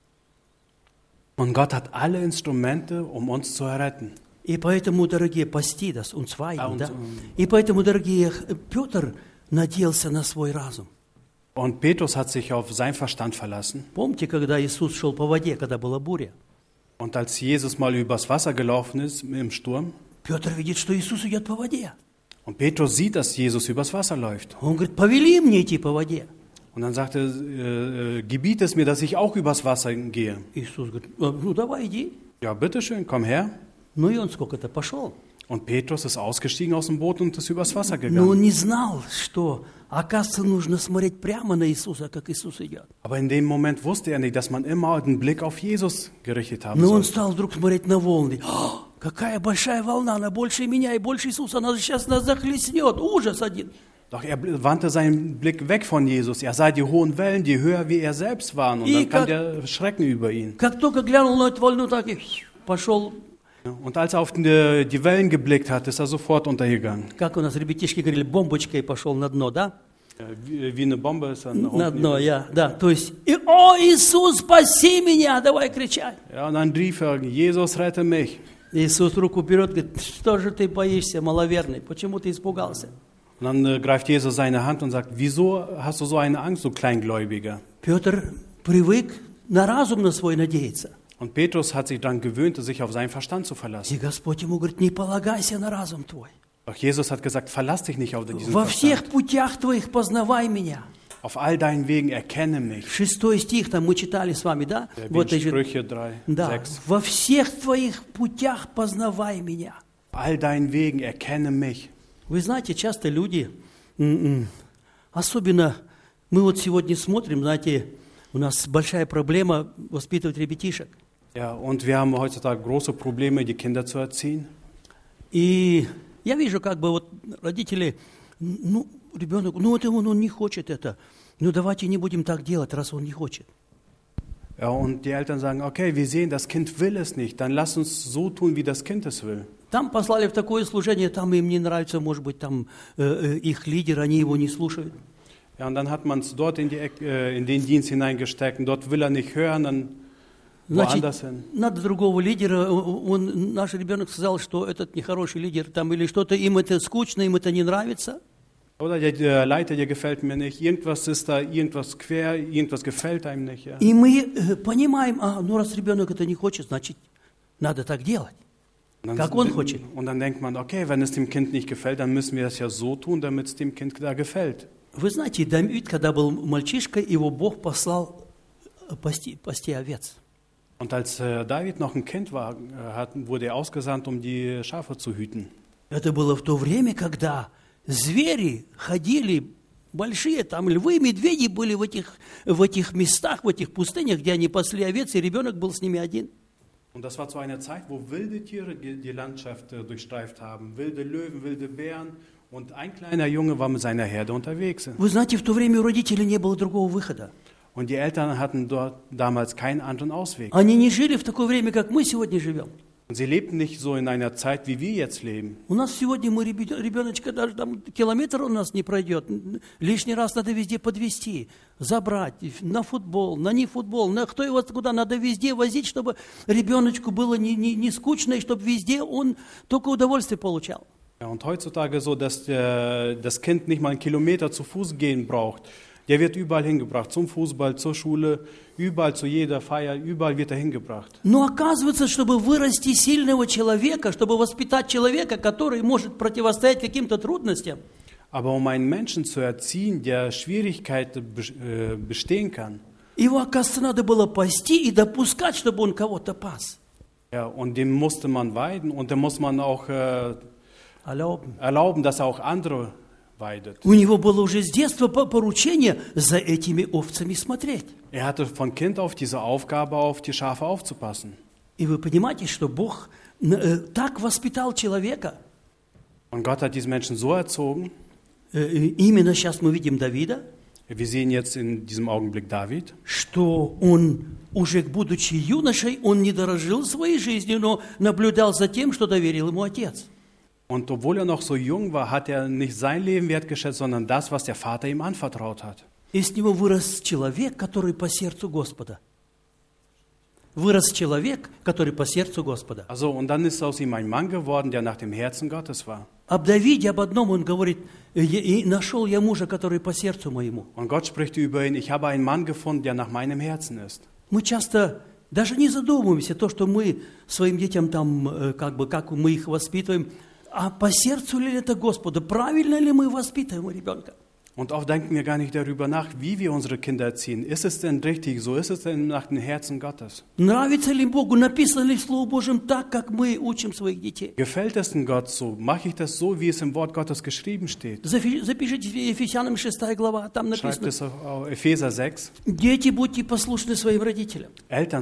Und Gott hat alle Instrumente, um uns zu erretten. И поэтому, дорогие, пасти нас, да? И поэтому, дорогие, Петр надеялся на свой разум. Und Petrus hat sich auf seinen Verstand verlassen. Помните, когда Иисус шел по воде, когда была буря? Und als Jesus mal übers Wasser gelaufen ist im Sturm, Петр видит, что Иисус идет по воде. und Petrus sieht, dass Jesus übers Wasser läuft. Он говорит: повели мне идти по воде. Und dann sagte er, gebiet es mir, dass ich auch übers Wasser gehe. Иисус говорит: ну давай иди. Ja, bitteschön, komm her. Ну и он сколько-то пошел. Und Petrus ist ausgestiegen aus dem Boot und ist übers Wasser Но gegangen. он не знал, что, оказывается, нужно смотреть прямо на Иисуса, как Иисус идет. Aber in dem Moment wusste er nicht, dass man immer den Blick auf Jesus gerichtet haben Но он soll. стал вдруг смотреть на волны. Какая большая волна, она больше меня и больше Иисуса, она сейчас нас захлестнет. Ужас один. Doch er wandte seinen Blick weg von Jesus. Er sah die hohen Wellen, die höher wie er selbst waren. Und dann kam der Schrecken über ihn. Как только глянул на эту волну, так и пошел. Und als er auf die Wellen geblickt hat, ist er sofort untergegangen. Как у нас ребятишки говорили, бомбочкой пошел на дно, да? Wie eine Bombe ist er На дно, да. То есть, о, Иисус, спаси меня, давай кричать. Ja, und dann rief er, Jesus, rette mich. Иисус руку берет, говорит: что же ты боишься, маловерный? Почему ты испугался? Und dann greift Jesus seine Hand und sagt, wieso hast du so eine Angst, du Kleingläubiger? Петр привык на разум на свой надеяться. Und Petrus hat sich daran gewöhnt, sich auf seinen Verstand zu И verlassen. Господь ему говорит: не полагайся на разум твой. Doch Jesus hat gesagt, verlass dich nicht auf diesen Во всех Verstand. путях твоих познавай меня. Auf all deinen Wegen erkenne mich. 6 стих, там мы читали с вами, да? Wie in Sprüche 3, Да. 6. Во всех твоих путях познавай меня. Auf all deinen Wegen erkenne mich. Вы знаете, часто люди, особенно мы вот сегодня смотрим, знаете, у нас большая проблема воспитывать ребятишек. Ja, und wir haben heutzutage große Probleme, die Kinder zu erziehen. И я вижу, как бы вот родители, ну, ребенок, ну вот он не хочет это, ну давайте не будем так делать, раз он не хочет. Ja, und die Eltern sagen, okay, wir sehen, das Kind will es nicht, dann lass uns so tun, wie das Kind es will. Там послали в такое служение, там им не нравится, может быть, там их лидер, они его не слушают. Ja, und dann hat man es dort in den Dienst hineingesteckt und dort will er nicht hören, dann woanders hin. Надо другого лидера, наш ребенок сказал, что этот нехороший лидер там или что-то, им это скучно, им это не нравится. Oder der Leiter, der gefällt mir nicht, irgendwas ist da, irgendwas quer, irgendwas gefällt einem nicht. Ja. И мы понимаем, ну раз ребенок это не хочет, значит, надо так делать, как он хочет. Und dann denkt man, okay, wenn es dem Kind nicht gefällt, dann müssen wir es ja so tun, damit es dem Kind da gefällt. Вы знаете, Давид, когда был мальчишкой, его Бог послал пасти овец. Und als David noch ein Kind war, wurde er ausgesandt, um die Schafe zu hüten. Это было в то время, когда звери ходили, большие там львы, медведи были в этих местах, в этих пустынях, где они пасли овец, и ребенок был с ними один. Und das war zu einer Zeit, wo wilde Tiere die Landschaft durchstreift haben. Wilde Löwen, wilde Bären. Und ein kleiner Junge war mit seiner Herde unterwegs. Вы знаете, в то время у родителей не было другого выхода. Und die Eltern hatten dort damals keinen anderen Ausweg. Они не жили в такое время, как мы сегодня живем. Und sie lebten nicht so in einer Zeit, wie wir jetzt leben. У нас сегодня мы ребеночка даже там километр у нас не пройдет. Лишний раз надо везде подвезти, забрать на футбол, на не футбол, на кто его куда надо везде возить, чтобы ребеночку было не скучно, и чтобы везде он только удовольствие получал. Ja, und heutzutage so, dass das Kind nicht mal einen Kilometer zu Fuß gehen braucht. Der wird überall hingebracht, zum Fußball, zur Schule, überall zu jeder Feier, überall wird er hingebracht. Но оказывается, чтобы вырасти сильного человека, чтобы воспитать человека, который может противостоять каким-то трудностям, Aber um einen Menschen zu erziehen, der Schwierigkeiten bestehen kann, его, оказывается, надо было пасти и допускать, чтобы он кого-то пас. ja, und dem musste man weiden und dem muss man auch Erlauben. erlauben, dass er auch andere weidet. У него было уже с детства поручение за этими овцами смотреть. Er hatte von Kind auf diese Aufgabe, auf die Schafe aufzupassen. И вы понимаете, что Бог так воспитал человека. Und Gott hat diesen Menschen so erzogen. Именно сейчас мы видим Давида, Wir sehen jetzt in diesem Augenblick David, что он, уже будучи юношей, он не дорожил своей жизнью, но наблюдал за тем, что доверил ему отец. und obwohl er noch so jung war, hat er nicht sein Leben wertgeschätzt, sondern das, was der Vater ihm anvertraut hat. Из него вырос человек, который по сердцу Господа. Вырос человек, который по сердцу Господа. Also, und dann ist aus ihm ein Mann geworden, der nach dem Herzen Gottes war. Об Давиде, об одном он говорит, и нашел я мужа, который по сердцу моему. Und Gott spricht über ihn, ich habe einen Mann gefunden, der nach meinem Herzen ist. Мы часто даже не задумываемся, то, что мы своим детям там, как мы их воспитываем, а по сердцу ли это Господа, правильно ли мы воспитываем ребенка? Und oft denken wir gar nicht darüber nach, wie wir unsere Kinder erziehen. Ist es denn richtig so? Ist es denn nach dem Herzen Gottes? Нравится ли Богу, написано ли в Слове Божьем так, как мы учим своих детей? Gefällt es denn Gott so? Mache ich das so, wie es im Wort Gottes geschrieben steht? Запишите Ефесянам 6 глава, там Schreibt написано, es auf Epheser 6. дети, будьте послушны своим родителям. Eltern,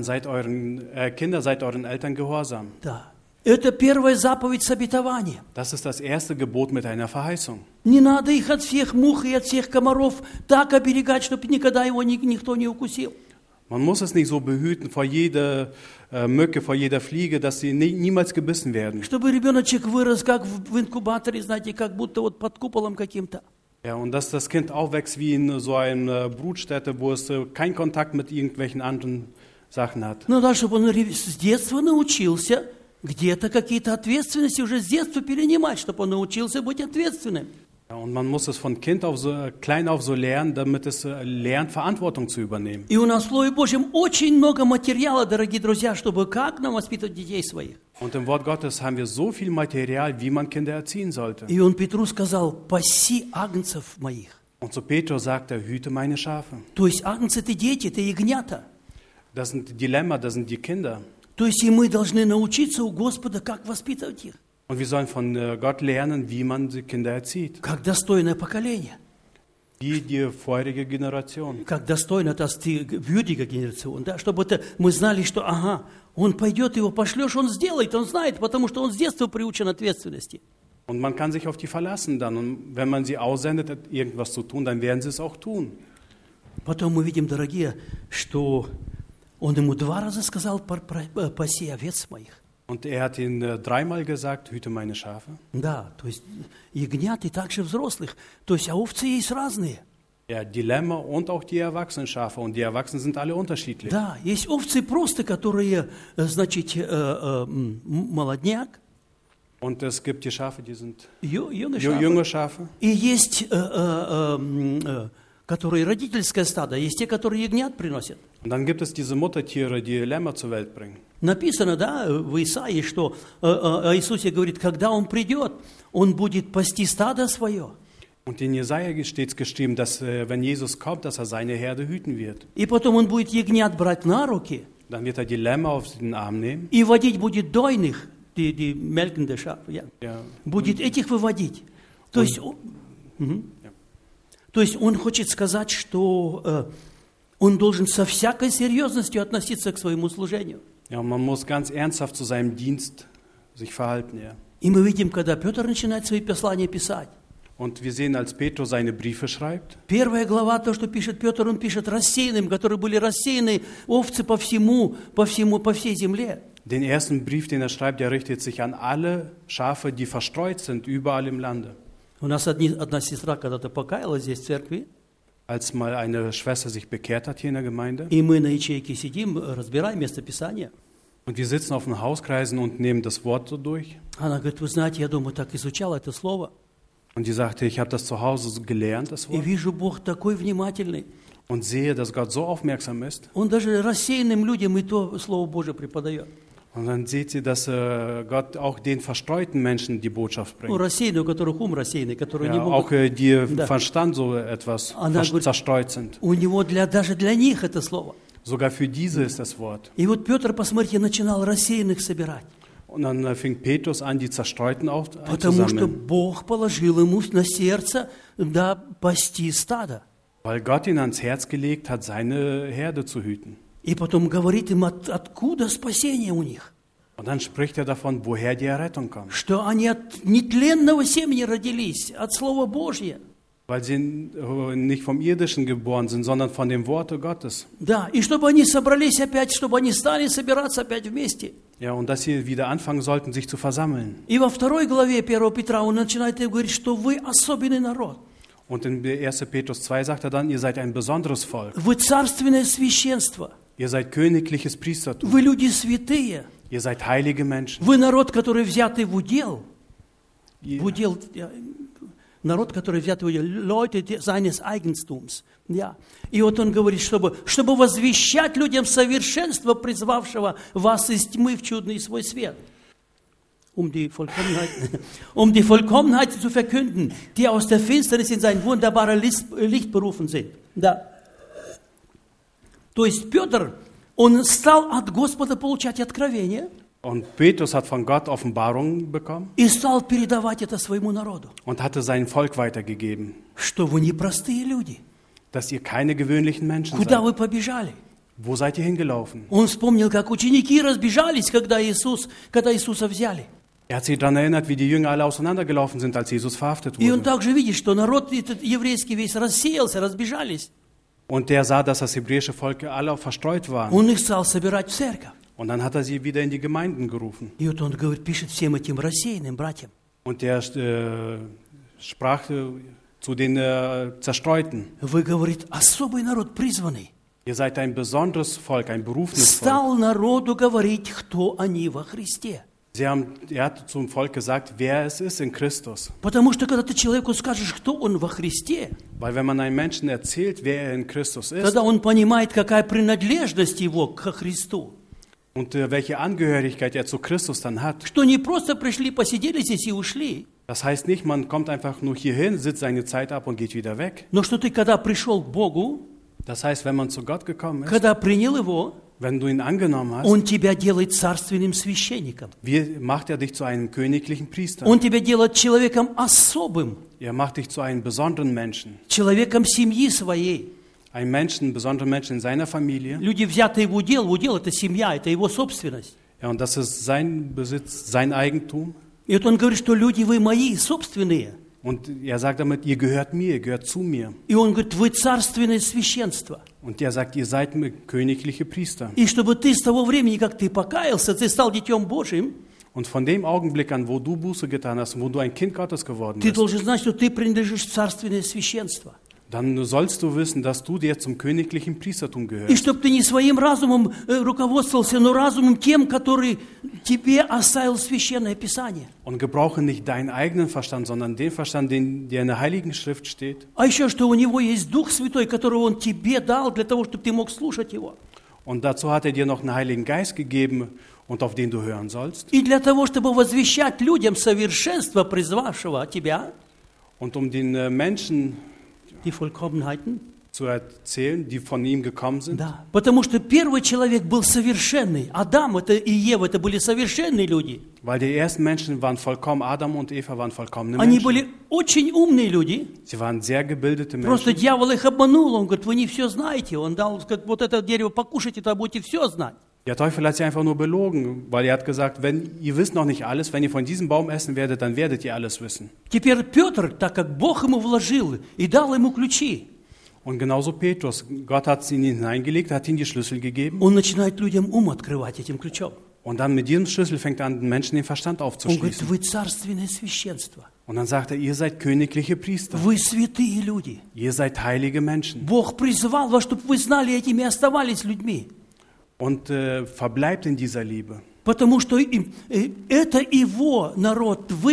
Kinder, seid euren Eltern gehorsam. Да. Это первая заповедь с обетования. Das ist das erste Gebot mit einer Verheißung. Не надо их от всех мух и от всех комаров так оберегать, чтобы никогда его никто не укусил. Man muss es nicht so behüten vor jeder Mücke, vor jeder Fliege, dass sie niemals gebissen werden. Чтобы ребеночек вырос как в инкубаторе, знаете, как будто вот под куполом каким-то. Ja, und dass das Kind aufwächst wie in so einer Brutstätte, wo es keinen Kontakt mit irgendwelchen anderen Sachen hat. Но да, чтобы он с детства научился где-то какие-то ответственности уже с детства перенимать, чтобы он научился быть ответственным. Ja, und man muss es von klein auf so lernen, damit es lernt, Verantwortung zu übernehmen. И у нас в Слове Божьем очень много материала, дорогие друзья, чтобы как нам воспитывать детей своих. Und im Wort Gottes haben wir so viel Material, wie man Kinder erziehen sollte. И он Петру сказал, паси агнцев моих. Und zu Petrus sagt er, hüte meine Schafe. То есть агнцы – это дети, это ягнята. Das sind die Lämmer, das sind die Kinder. То есть и мы должны научиться у Господа, как воспитывать их. Und wir sollen von Gott lernen, wie man die Kinder erzieht. Как достойное поколение. Wie die vorherige Generation. Как достойно, würdige Generation. Да? Чтобы мы знали, что ага, он пойдет, его пошлешь, он сделает, он знает, потому что он с детства приучен ответственности. Und man kann sich auf die verlassen dann. Und wenn man sie aussendet, irgendwas zu tun, dann werden sie es auch tun. Потом мы видим, дорогие, что он ему 2 раза сказал, паси овец моих. Und er hat ihn 3-mal gesagt, hüte meine Schafe. Да, то есть ягнят и также взрослых. То есть овцы есть разные. Ja, die Lämmer und auch die erwachsenen Schafe. Und die Erwachsenen sind alle unterschiedlich. Да, есть овцы просто, которые, значит, молодняк. Und es gibt die Schafe, die sind Junge junge Schafe. И есть, которые родительское стадо, есть те, которые ягнят приносят. Und dann gibt es diese Muttertiere, die Lämmer zur Welt bringen. Написано, да, в Исаии, что о Иисусе говорит, когда Он придет, Он будет пасти стадо свое. Und in Jesaja steht geschrieben, dass wenn Jesus kommt, dass er seine Herde hüten wird. И потом Он будет ягнят брать на руки. Dann wird er die Lämmer auf den Arm nehmen. И водить будет дойных, die melkende Schafe, ja. Ja. Будет этих выводить. То есть, то есть Он хочет сказать, что Он должен со всякой серьезностью относиться к своему служению. Ja, und man muss ganz ernsthaft zu seinem Dienst sich verhalten, ja. И мы видим, когда Петр начинает свои послания писать. Und wir sehen, als Petrus seine Briefe schreibt. 1 глава, то, что пишет Петр, он пишет рассеянным, которые были рассеяны овцы по всей земле. Den ersten Brief, den er schreibt, der richtet sich an alle Schafe, die verstreut sind, überall im Lande. У нас одна сестра когда-то покаялась здесь в церкви, Als mal eine Schwester sich bekehrt hat hier in der Gemeinde, и мы на ячейке сидим, разбираем местописание. und wir sitzen auf den Hauskreisen und nehmen das Wort so durch. Она говорит, вы знаете, я думаю, так изучала это слово, Und die sagte, ich habe das zu Hause so gelernt, das и Wort, вижу, Бог такой внимательный. und sehe, dass Gott so aufmerksam ist. Он даже рассеянным людям и то Слово Божие преподает. Und dann seht ihr, dass Gott auch den verstreuten Menschen die Botschaft Ну, bringt. рассеянные, у которых ум рассеянный, которые не Ja, auch могут... die Да. Verstand so etwas Она говорит, zerstreut sind. у него даже для них это слово. Sogar für diese ist das Wort. И вот Петр, посмотрите, начинал рассеянных собирать. Und dann fing Petrus an, die Zerstreuten Потому что einzusammeln, Бог положил ему на сердце, да, пасти стадо. weil Gott ihn ans Herz gelegt hat, seine Herde zu hüten. И потом говорит им, откуда спасение у них. Und dann spricht er davon, woher die Errettung kommt. Что они от нетленного семени родились, от Слова Божьего. Weil sie nicht vom Irdischen geboren sind, sondern von dem Worte Gottes. Да, и чтобы они собрались опять, чтобы они стали собираться опять вместе. Ja, und dass sie wieder anfangen sollten, sich zu versammeln. И во 2 главе 1 Петра он начинает говорить, что вы особенный народ. Und in 1. Petrus 2 sagt er dann, ihr seid ein besonderes Volk. Вы царственное священство. Ihr seid königliches Priestertum. Вы люди святые. Ihr seid heilige Menschen. Вы народ, который взятый в удел. Ihr, В удел, народ, который взятый в удел. Leute seines Eigentums. Ja. И вот он говорит, чтобы возвещать людям совершенство, призвавшего вас из тьмы в чудный свой свет. Die Vollkommenheit zu verkünden, die aus der Finsternis in sein wunderbares Licht berufen sind. Да. То есть Петр, он стал от Господа получать откровение und Petrus hat von Gott Offenbarungen bekommen и стал передавать это своему народу, und hatte sein Volk weitergegeben, что вы не простые люди. dass ihr keine gewöhnlichen Menschen Куда seid. вы побежали? Wo seid ihr hingelaufen? Он вспомнил, как ученики разбежались, когда Иисуса взяли. Er hat sich daran erinnert, wie die Jünger alle auseinandergelaufen sind, als Jesus verhaftet И он wurde. также видит, что народ этот еврейский весь рассеялся, разбежались. Und der sah, dass das hebräische Volk alle verstreut war. Он их стал собирать в церковь. Und dann hat er sie wieder in die Gemeinden gerufen. И вот он говорит, пишет всем этим рассеянным братьям. Und der sprach zu den Zerstreuten. Вы, говорит, особый народ призванный. Ihr seid ein besonderes Volk, ein berufenes Volk. Стал народу говорить, кто они во Христе. Er hat zum Volk gesagt, wer es ist in Christus. Потому что когда ты человеку скажешь, кто он во Христе, Weil wenn man einem Menschen erzählt, wer er in Christus ist тогда он понимает, какая принадлежность его к Христу. und welche Angehörigkeit er zu Christus dann hat. Что не просто пришли, посидели здесь и ушли, Das heißt nicht, man kommt einfach nur hierhin, sitzt seine Zeit ab und geht wieder weg. но что ты, когда пришел к Богу, Das heißt, wenn man zu Gott gekommen ist, когда принял Его, wenn du ihn angenommen hast, Он тебя делает царственным священником. macht er dich zu einem königlichen Priester. Он тебя делает человеком особым, Er macht dich zu einem besonderen Menschen. человеком семьи своей. Ein Menschen, besonderen Menschen in seiner Familie. Люди, взятые в удел это семья, это его собственность. Ja, und das ist sein Besitz, sein Eigentum. И вот он говорит, что люди вы мои, собственные. Und er sagt damit, ihr gehört mir, ihr gehört zu mir. И он говорит, вы царственное священство. Und er sagt, ihr seid königliche Priester. И чтобы ты с того времени, как ты покаялся, ты стал Детем Божьим, Und von dem Augenblick an, wo du Buße getan hast, wo du ein Kind Gottes geworden ты bist, должен знать, что ты принадлежишь в царственное священство. dann sollst du wissen, dass du dir zum königlichen Priestertum И gehörst. чтобы ты не своим разумом руководствовался, но разумом тем, который тебе оставил Священное Писание. Und gebrauche nicht deinen eigenen Verstand, sondern den Verstand, der in der Heiligen Schrift steht. А еще, что у него есть Дух Святой, которого он тебе дал, для того, чтобы ты мог слушать его. Und dazu hat er dir noch einen Heiligen Geist gegeben, und auf den du hören sollst. И для того, чтобы возвещать людям совершенство, призвавшего тебя, Und um den Menschen die Vollkommenheiten. zu erzählen, die von ihm gekommen sind. Да, потому что первый человек был совершенный. Адам и Ева это были совершенные люди. Weil die ersten Menschen waren vollkommen, Adam und Eva waren vollkommene Они Menschen. были очень умные люди. Sie waren sehr gebildete Просто Menschen. дьявол их обманул. Он говорит, вы не все знаете. Он дал, как вот это дерево покушайте, то будете все знать. Der Teufel hat sie einfach nur belogen, weil er hat gesagt, wenn ihr wisst noch nicht alles, wenn ihr von diesem Baum essen werdet, dann werdet ihr alles wissen. Теперь Петр, так как Бог ему вложил и дал ему ключи, Und genauso Petrus, Gott hat es in ihn hineingelegt, hat ihm die Schlüssel gegeben. он начинает людям ум открывать этим ключом. Und dann mit diesem Schlüssel fängt er an, den Menschen den Verstand Он говорит, aufzuschließen. вы царственное священство. Und dann sagt er, ihr seid königliche Priester. Вы святые люди. Ihr seid heilige Menschen. Бог призвал вас, чтобы вы знали этими и оставались людьми. Und verbleibt in dieser Liebe. Потому что это Его народ, вы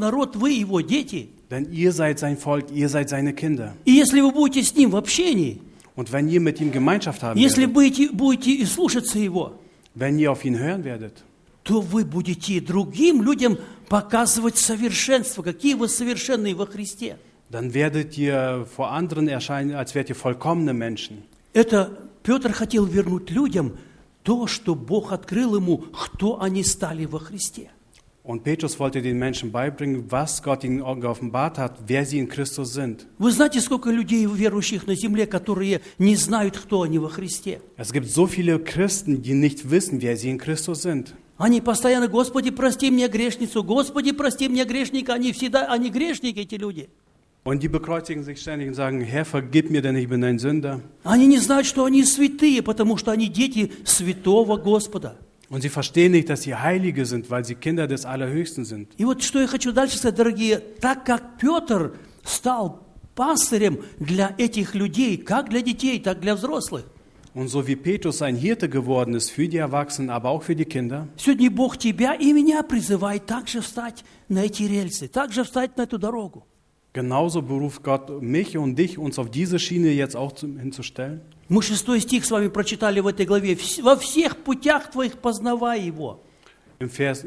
Его дети. Denn ihr seid sein Volk, ihr seid seine Kinder. И если вы будете с Ним в общении, Und wenn ihr mit ihm Gemeinschaft haben если werdet, будете слушаться Его, wenn ihr auf ihn hören werdet, то вы будете другим людям показывать совершенство, какие вы совершенные во Христе. dann werdet ihr vor anderen erscheinen, als wärt ihr vollkommene Menschen. Это Петр хотел вернуть людям то, что Бог открыл ему, кто они стали во Христе. Und Petrus wollte den Menschen beibringen, was Gott ihnen geoffenbart hat, wer sie in Christus sind. Вы знаете, сколько людей верующих на земле, которые не знают, кто они во Христе? Es gibt so viele Christen, die nicht wissen, wer sie in Christus sind. Они постоянно, Господи, прости мне грешницу, Господи, прости мне грешника. Они грешники, эти люди. Und die bekreuzigen sich ständig und sagen, Herr, vergib mir, denn ich bin ein Sünder. Они не знают, что они святые, потому что они дети святого Господа. Und sie verstehen nicht, dass sie Heilige sind, weil sie Kinder des Allerhöchsten sind. И вот что я хочу дальше сказать, дорогие, так как Петр стал пастырем для этих людей, как для детей, так для взрослых. Und so wie Petrus ein Hirte geworden ist für die Erwachsenen, aber auch für die Kinder, Сегодня Бог тебя и меня призывает также встать на эти рельсы, также встать на эту дорогу. genauso beruft Gott mich und dich, uns auf diese Schiene jetzt auch hinzustellen. Мы 6 стих с вами прочитали в этой главе. «Во всех путях твоих познавай Его». Im Vers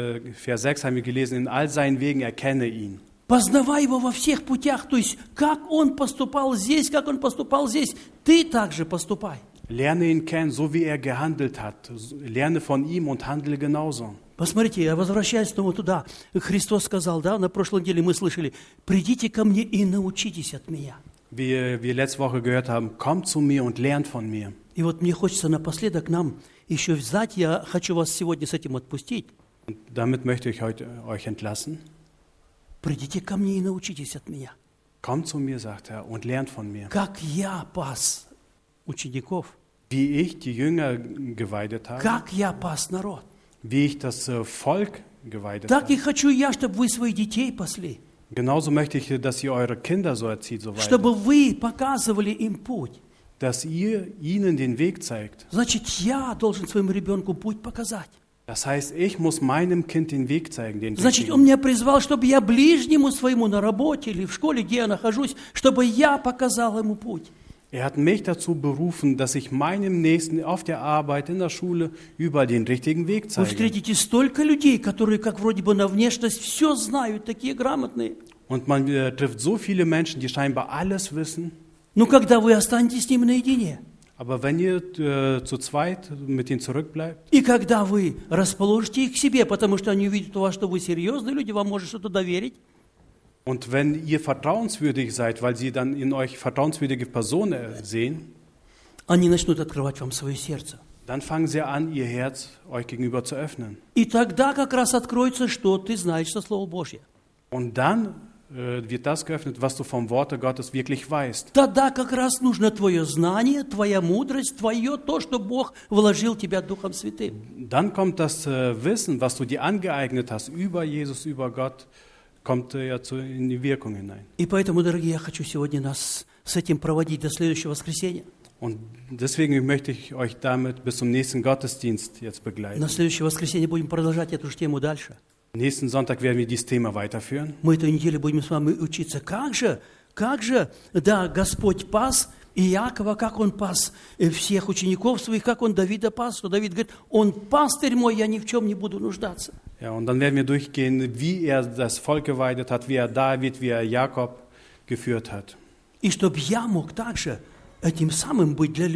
6 haben wir gelesen, in all seinen Wegen erkenne ihn. Познавай Его во всех путях. То есть, как Он поступал здесь, как Он поступал здесь, ты также поступай. Lerne ihn kennen, so wie er gehandelt hat. Lerne von ihm und handle genauso. Посмотрите, я возвращаюсь снова туда. Христос сказал, да, на прошлой неделе мы слышали, «Придите ко мне и научитесь от Меня». Wie wir letzte Woche gehört haben, kommt zu mir und lernt von mir. И вот мне хочется напоследок нам еще взять, я хочу вас сегодня с этим отпустить. Und damit möchte ich heute euch entlassen. «Придите ко мне и научитесь от Меня». Kommt zu mir, sagt er, und lernt von mir. Как я пас учеников, Wie ich die Jünger geweidet habe, как я пас народ. wie ich das Volk geweidet Так и habe. хочу я, чтобы вы своих детей пасли, Genauso möchte ich, dass ihr eure Kinder so erzieht, so чтобы weiter. вы показывали им путь. Dass ihr ihnen den Weg zeigt. Значит, я должен своему ребенку путь показать. Das heißt, ich muss meinem Kind den Weg zeigen, den Значит, он richtigen. меня призвал, чтобы я ближнему своему на работе или в школе, где я нахожусь, чтобы я показал ему путь. Er hat mich dazu berufen, dass ich meinem Nächsten auf der Arbeit, in der Schule, überall den richtigen Weg Вы zeige. встретите столько людей, которые, как вроде бы на внешность, все знают, такие грамотные. Und man trifft so viele Menschen, die scheinbar alles wissen. Но когда вы останетесь с ним наедине, Aber wenn ihr zu zweit mit ihnen zurückbleibt и когда вы расположите их к себе, потому что они увидят у вас, что вы серьезные люди, вам может что-то доверить, und wenn ihr vertrauenswürdig seid, weil sie dann in euch vertrauenswürdige Personen sehen, они начнут открывать вам свое сердце. dann fangen sie an, ihr Herz euch gegenüber zu öffnen. И тогда как раз откроется, что ты знаешь, что Слово Божье. Und dann wird das geöffnet, was du vom Worte Gottes wirklich weißt. Тогда как раз нужно твое знание, твоя мудрость, твое то, что Бог вложил в тебя Духом Святым. Dann kommt das Wissen, was du dir angeeignet hast über Jesus, über Gott, kommt ja in die Wirkung hinein. И поэтому, дорогие, я хочу сегодня нас с этим проводить до следующего воскресенья. Und deswegen möchte ich euch damit bis zum nächsten Gottesdienst jetzt begleiten. На следующее воскресенье будем продолжать эту же тему дальше. Nächsten Sonntag werden wir dieses Thema weiterführen. Мы эту неделю будем с вами учиться, как же, да, Господь пас Иакова, как Он пас всех учеников своих, как Он Давида пас, что Давид говорит, Он пастырь мой, я ни в чем не буду нуждаться. Ja, und dann werden wir durchgehen, wie er das Volk geweidet hat, wie er David, wie er Jakob geführt hat. И чтобы я мог также этим самым быть для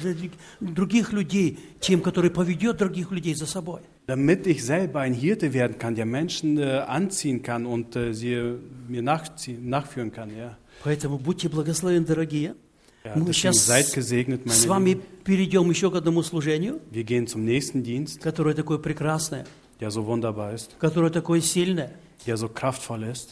других людей, тем, который поведет других людей за собой. Damit ich selber ein Hirte werden kann, der Menschen anziehen kann und sie mir nachführen kann. Ja. Поэтому будьте благословены, дорогие. Ja, Мы deswegen сейчас seid gesegnet, с meine вами Lieben. перейдем еще к одному служению, Wir gehen zum nächsten Dienst, которое такое прекрасное, der so wunderbar ist, которое такое сильное. der so kraftvoll ist.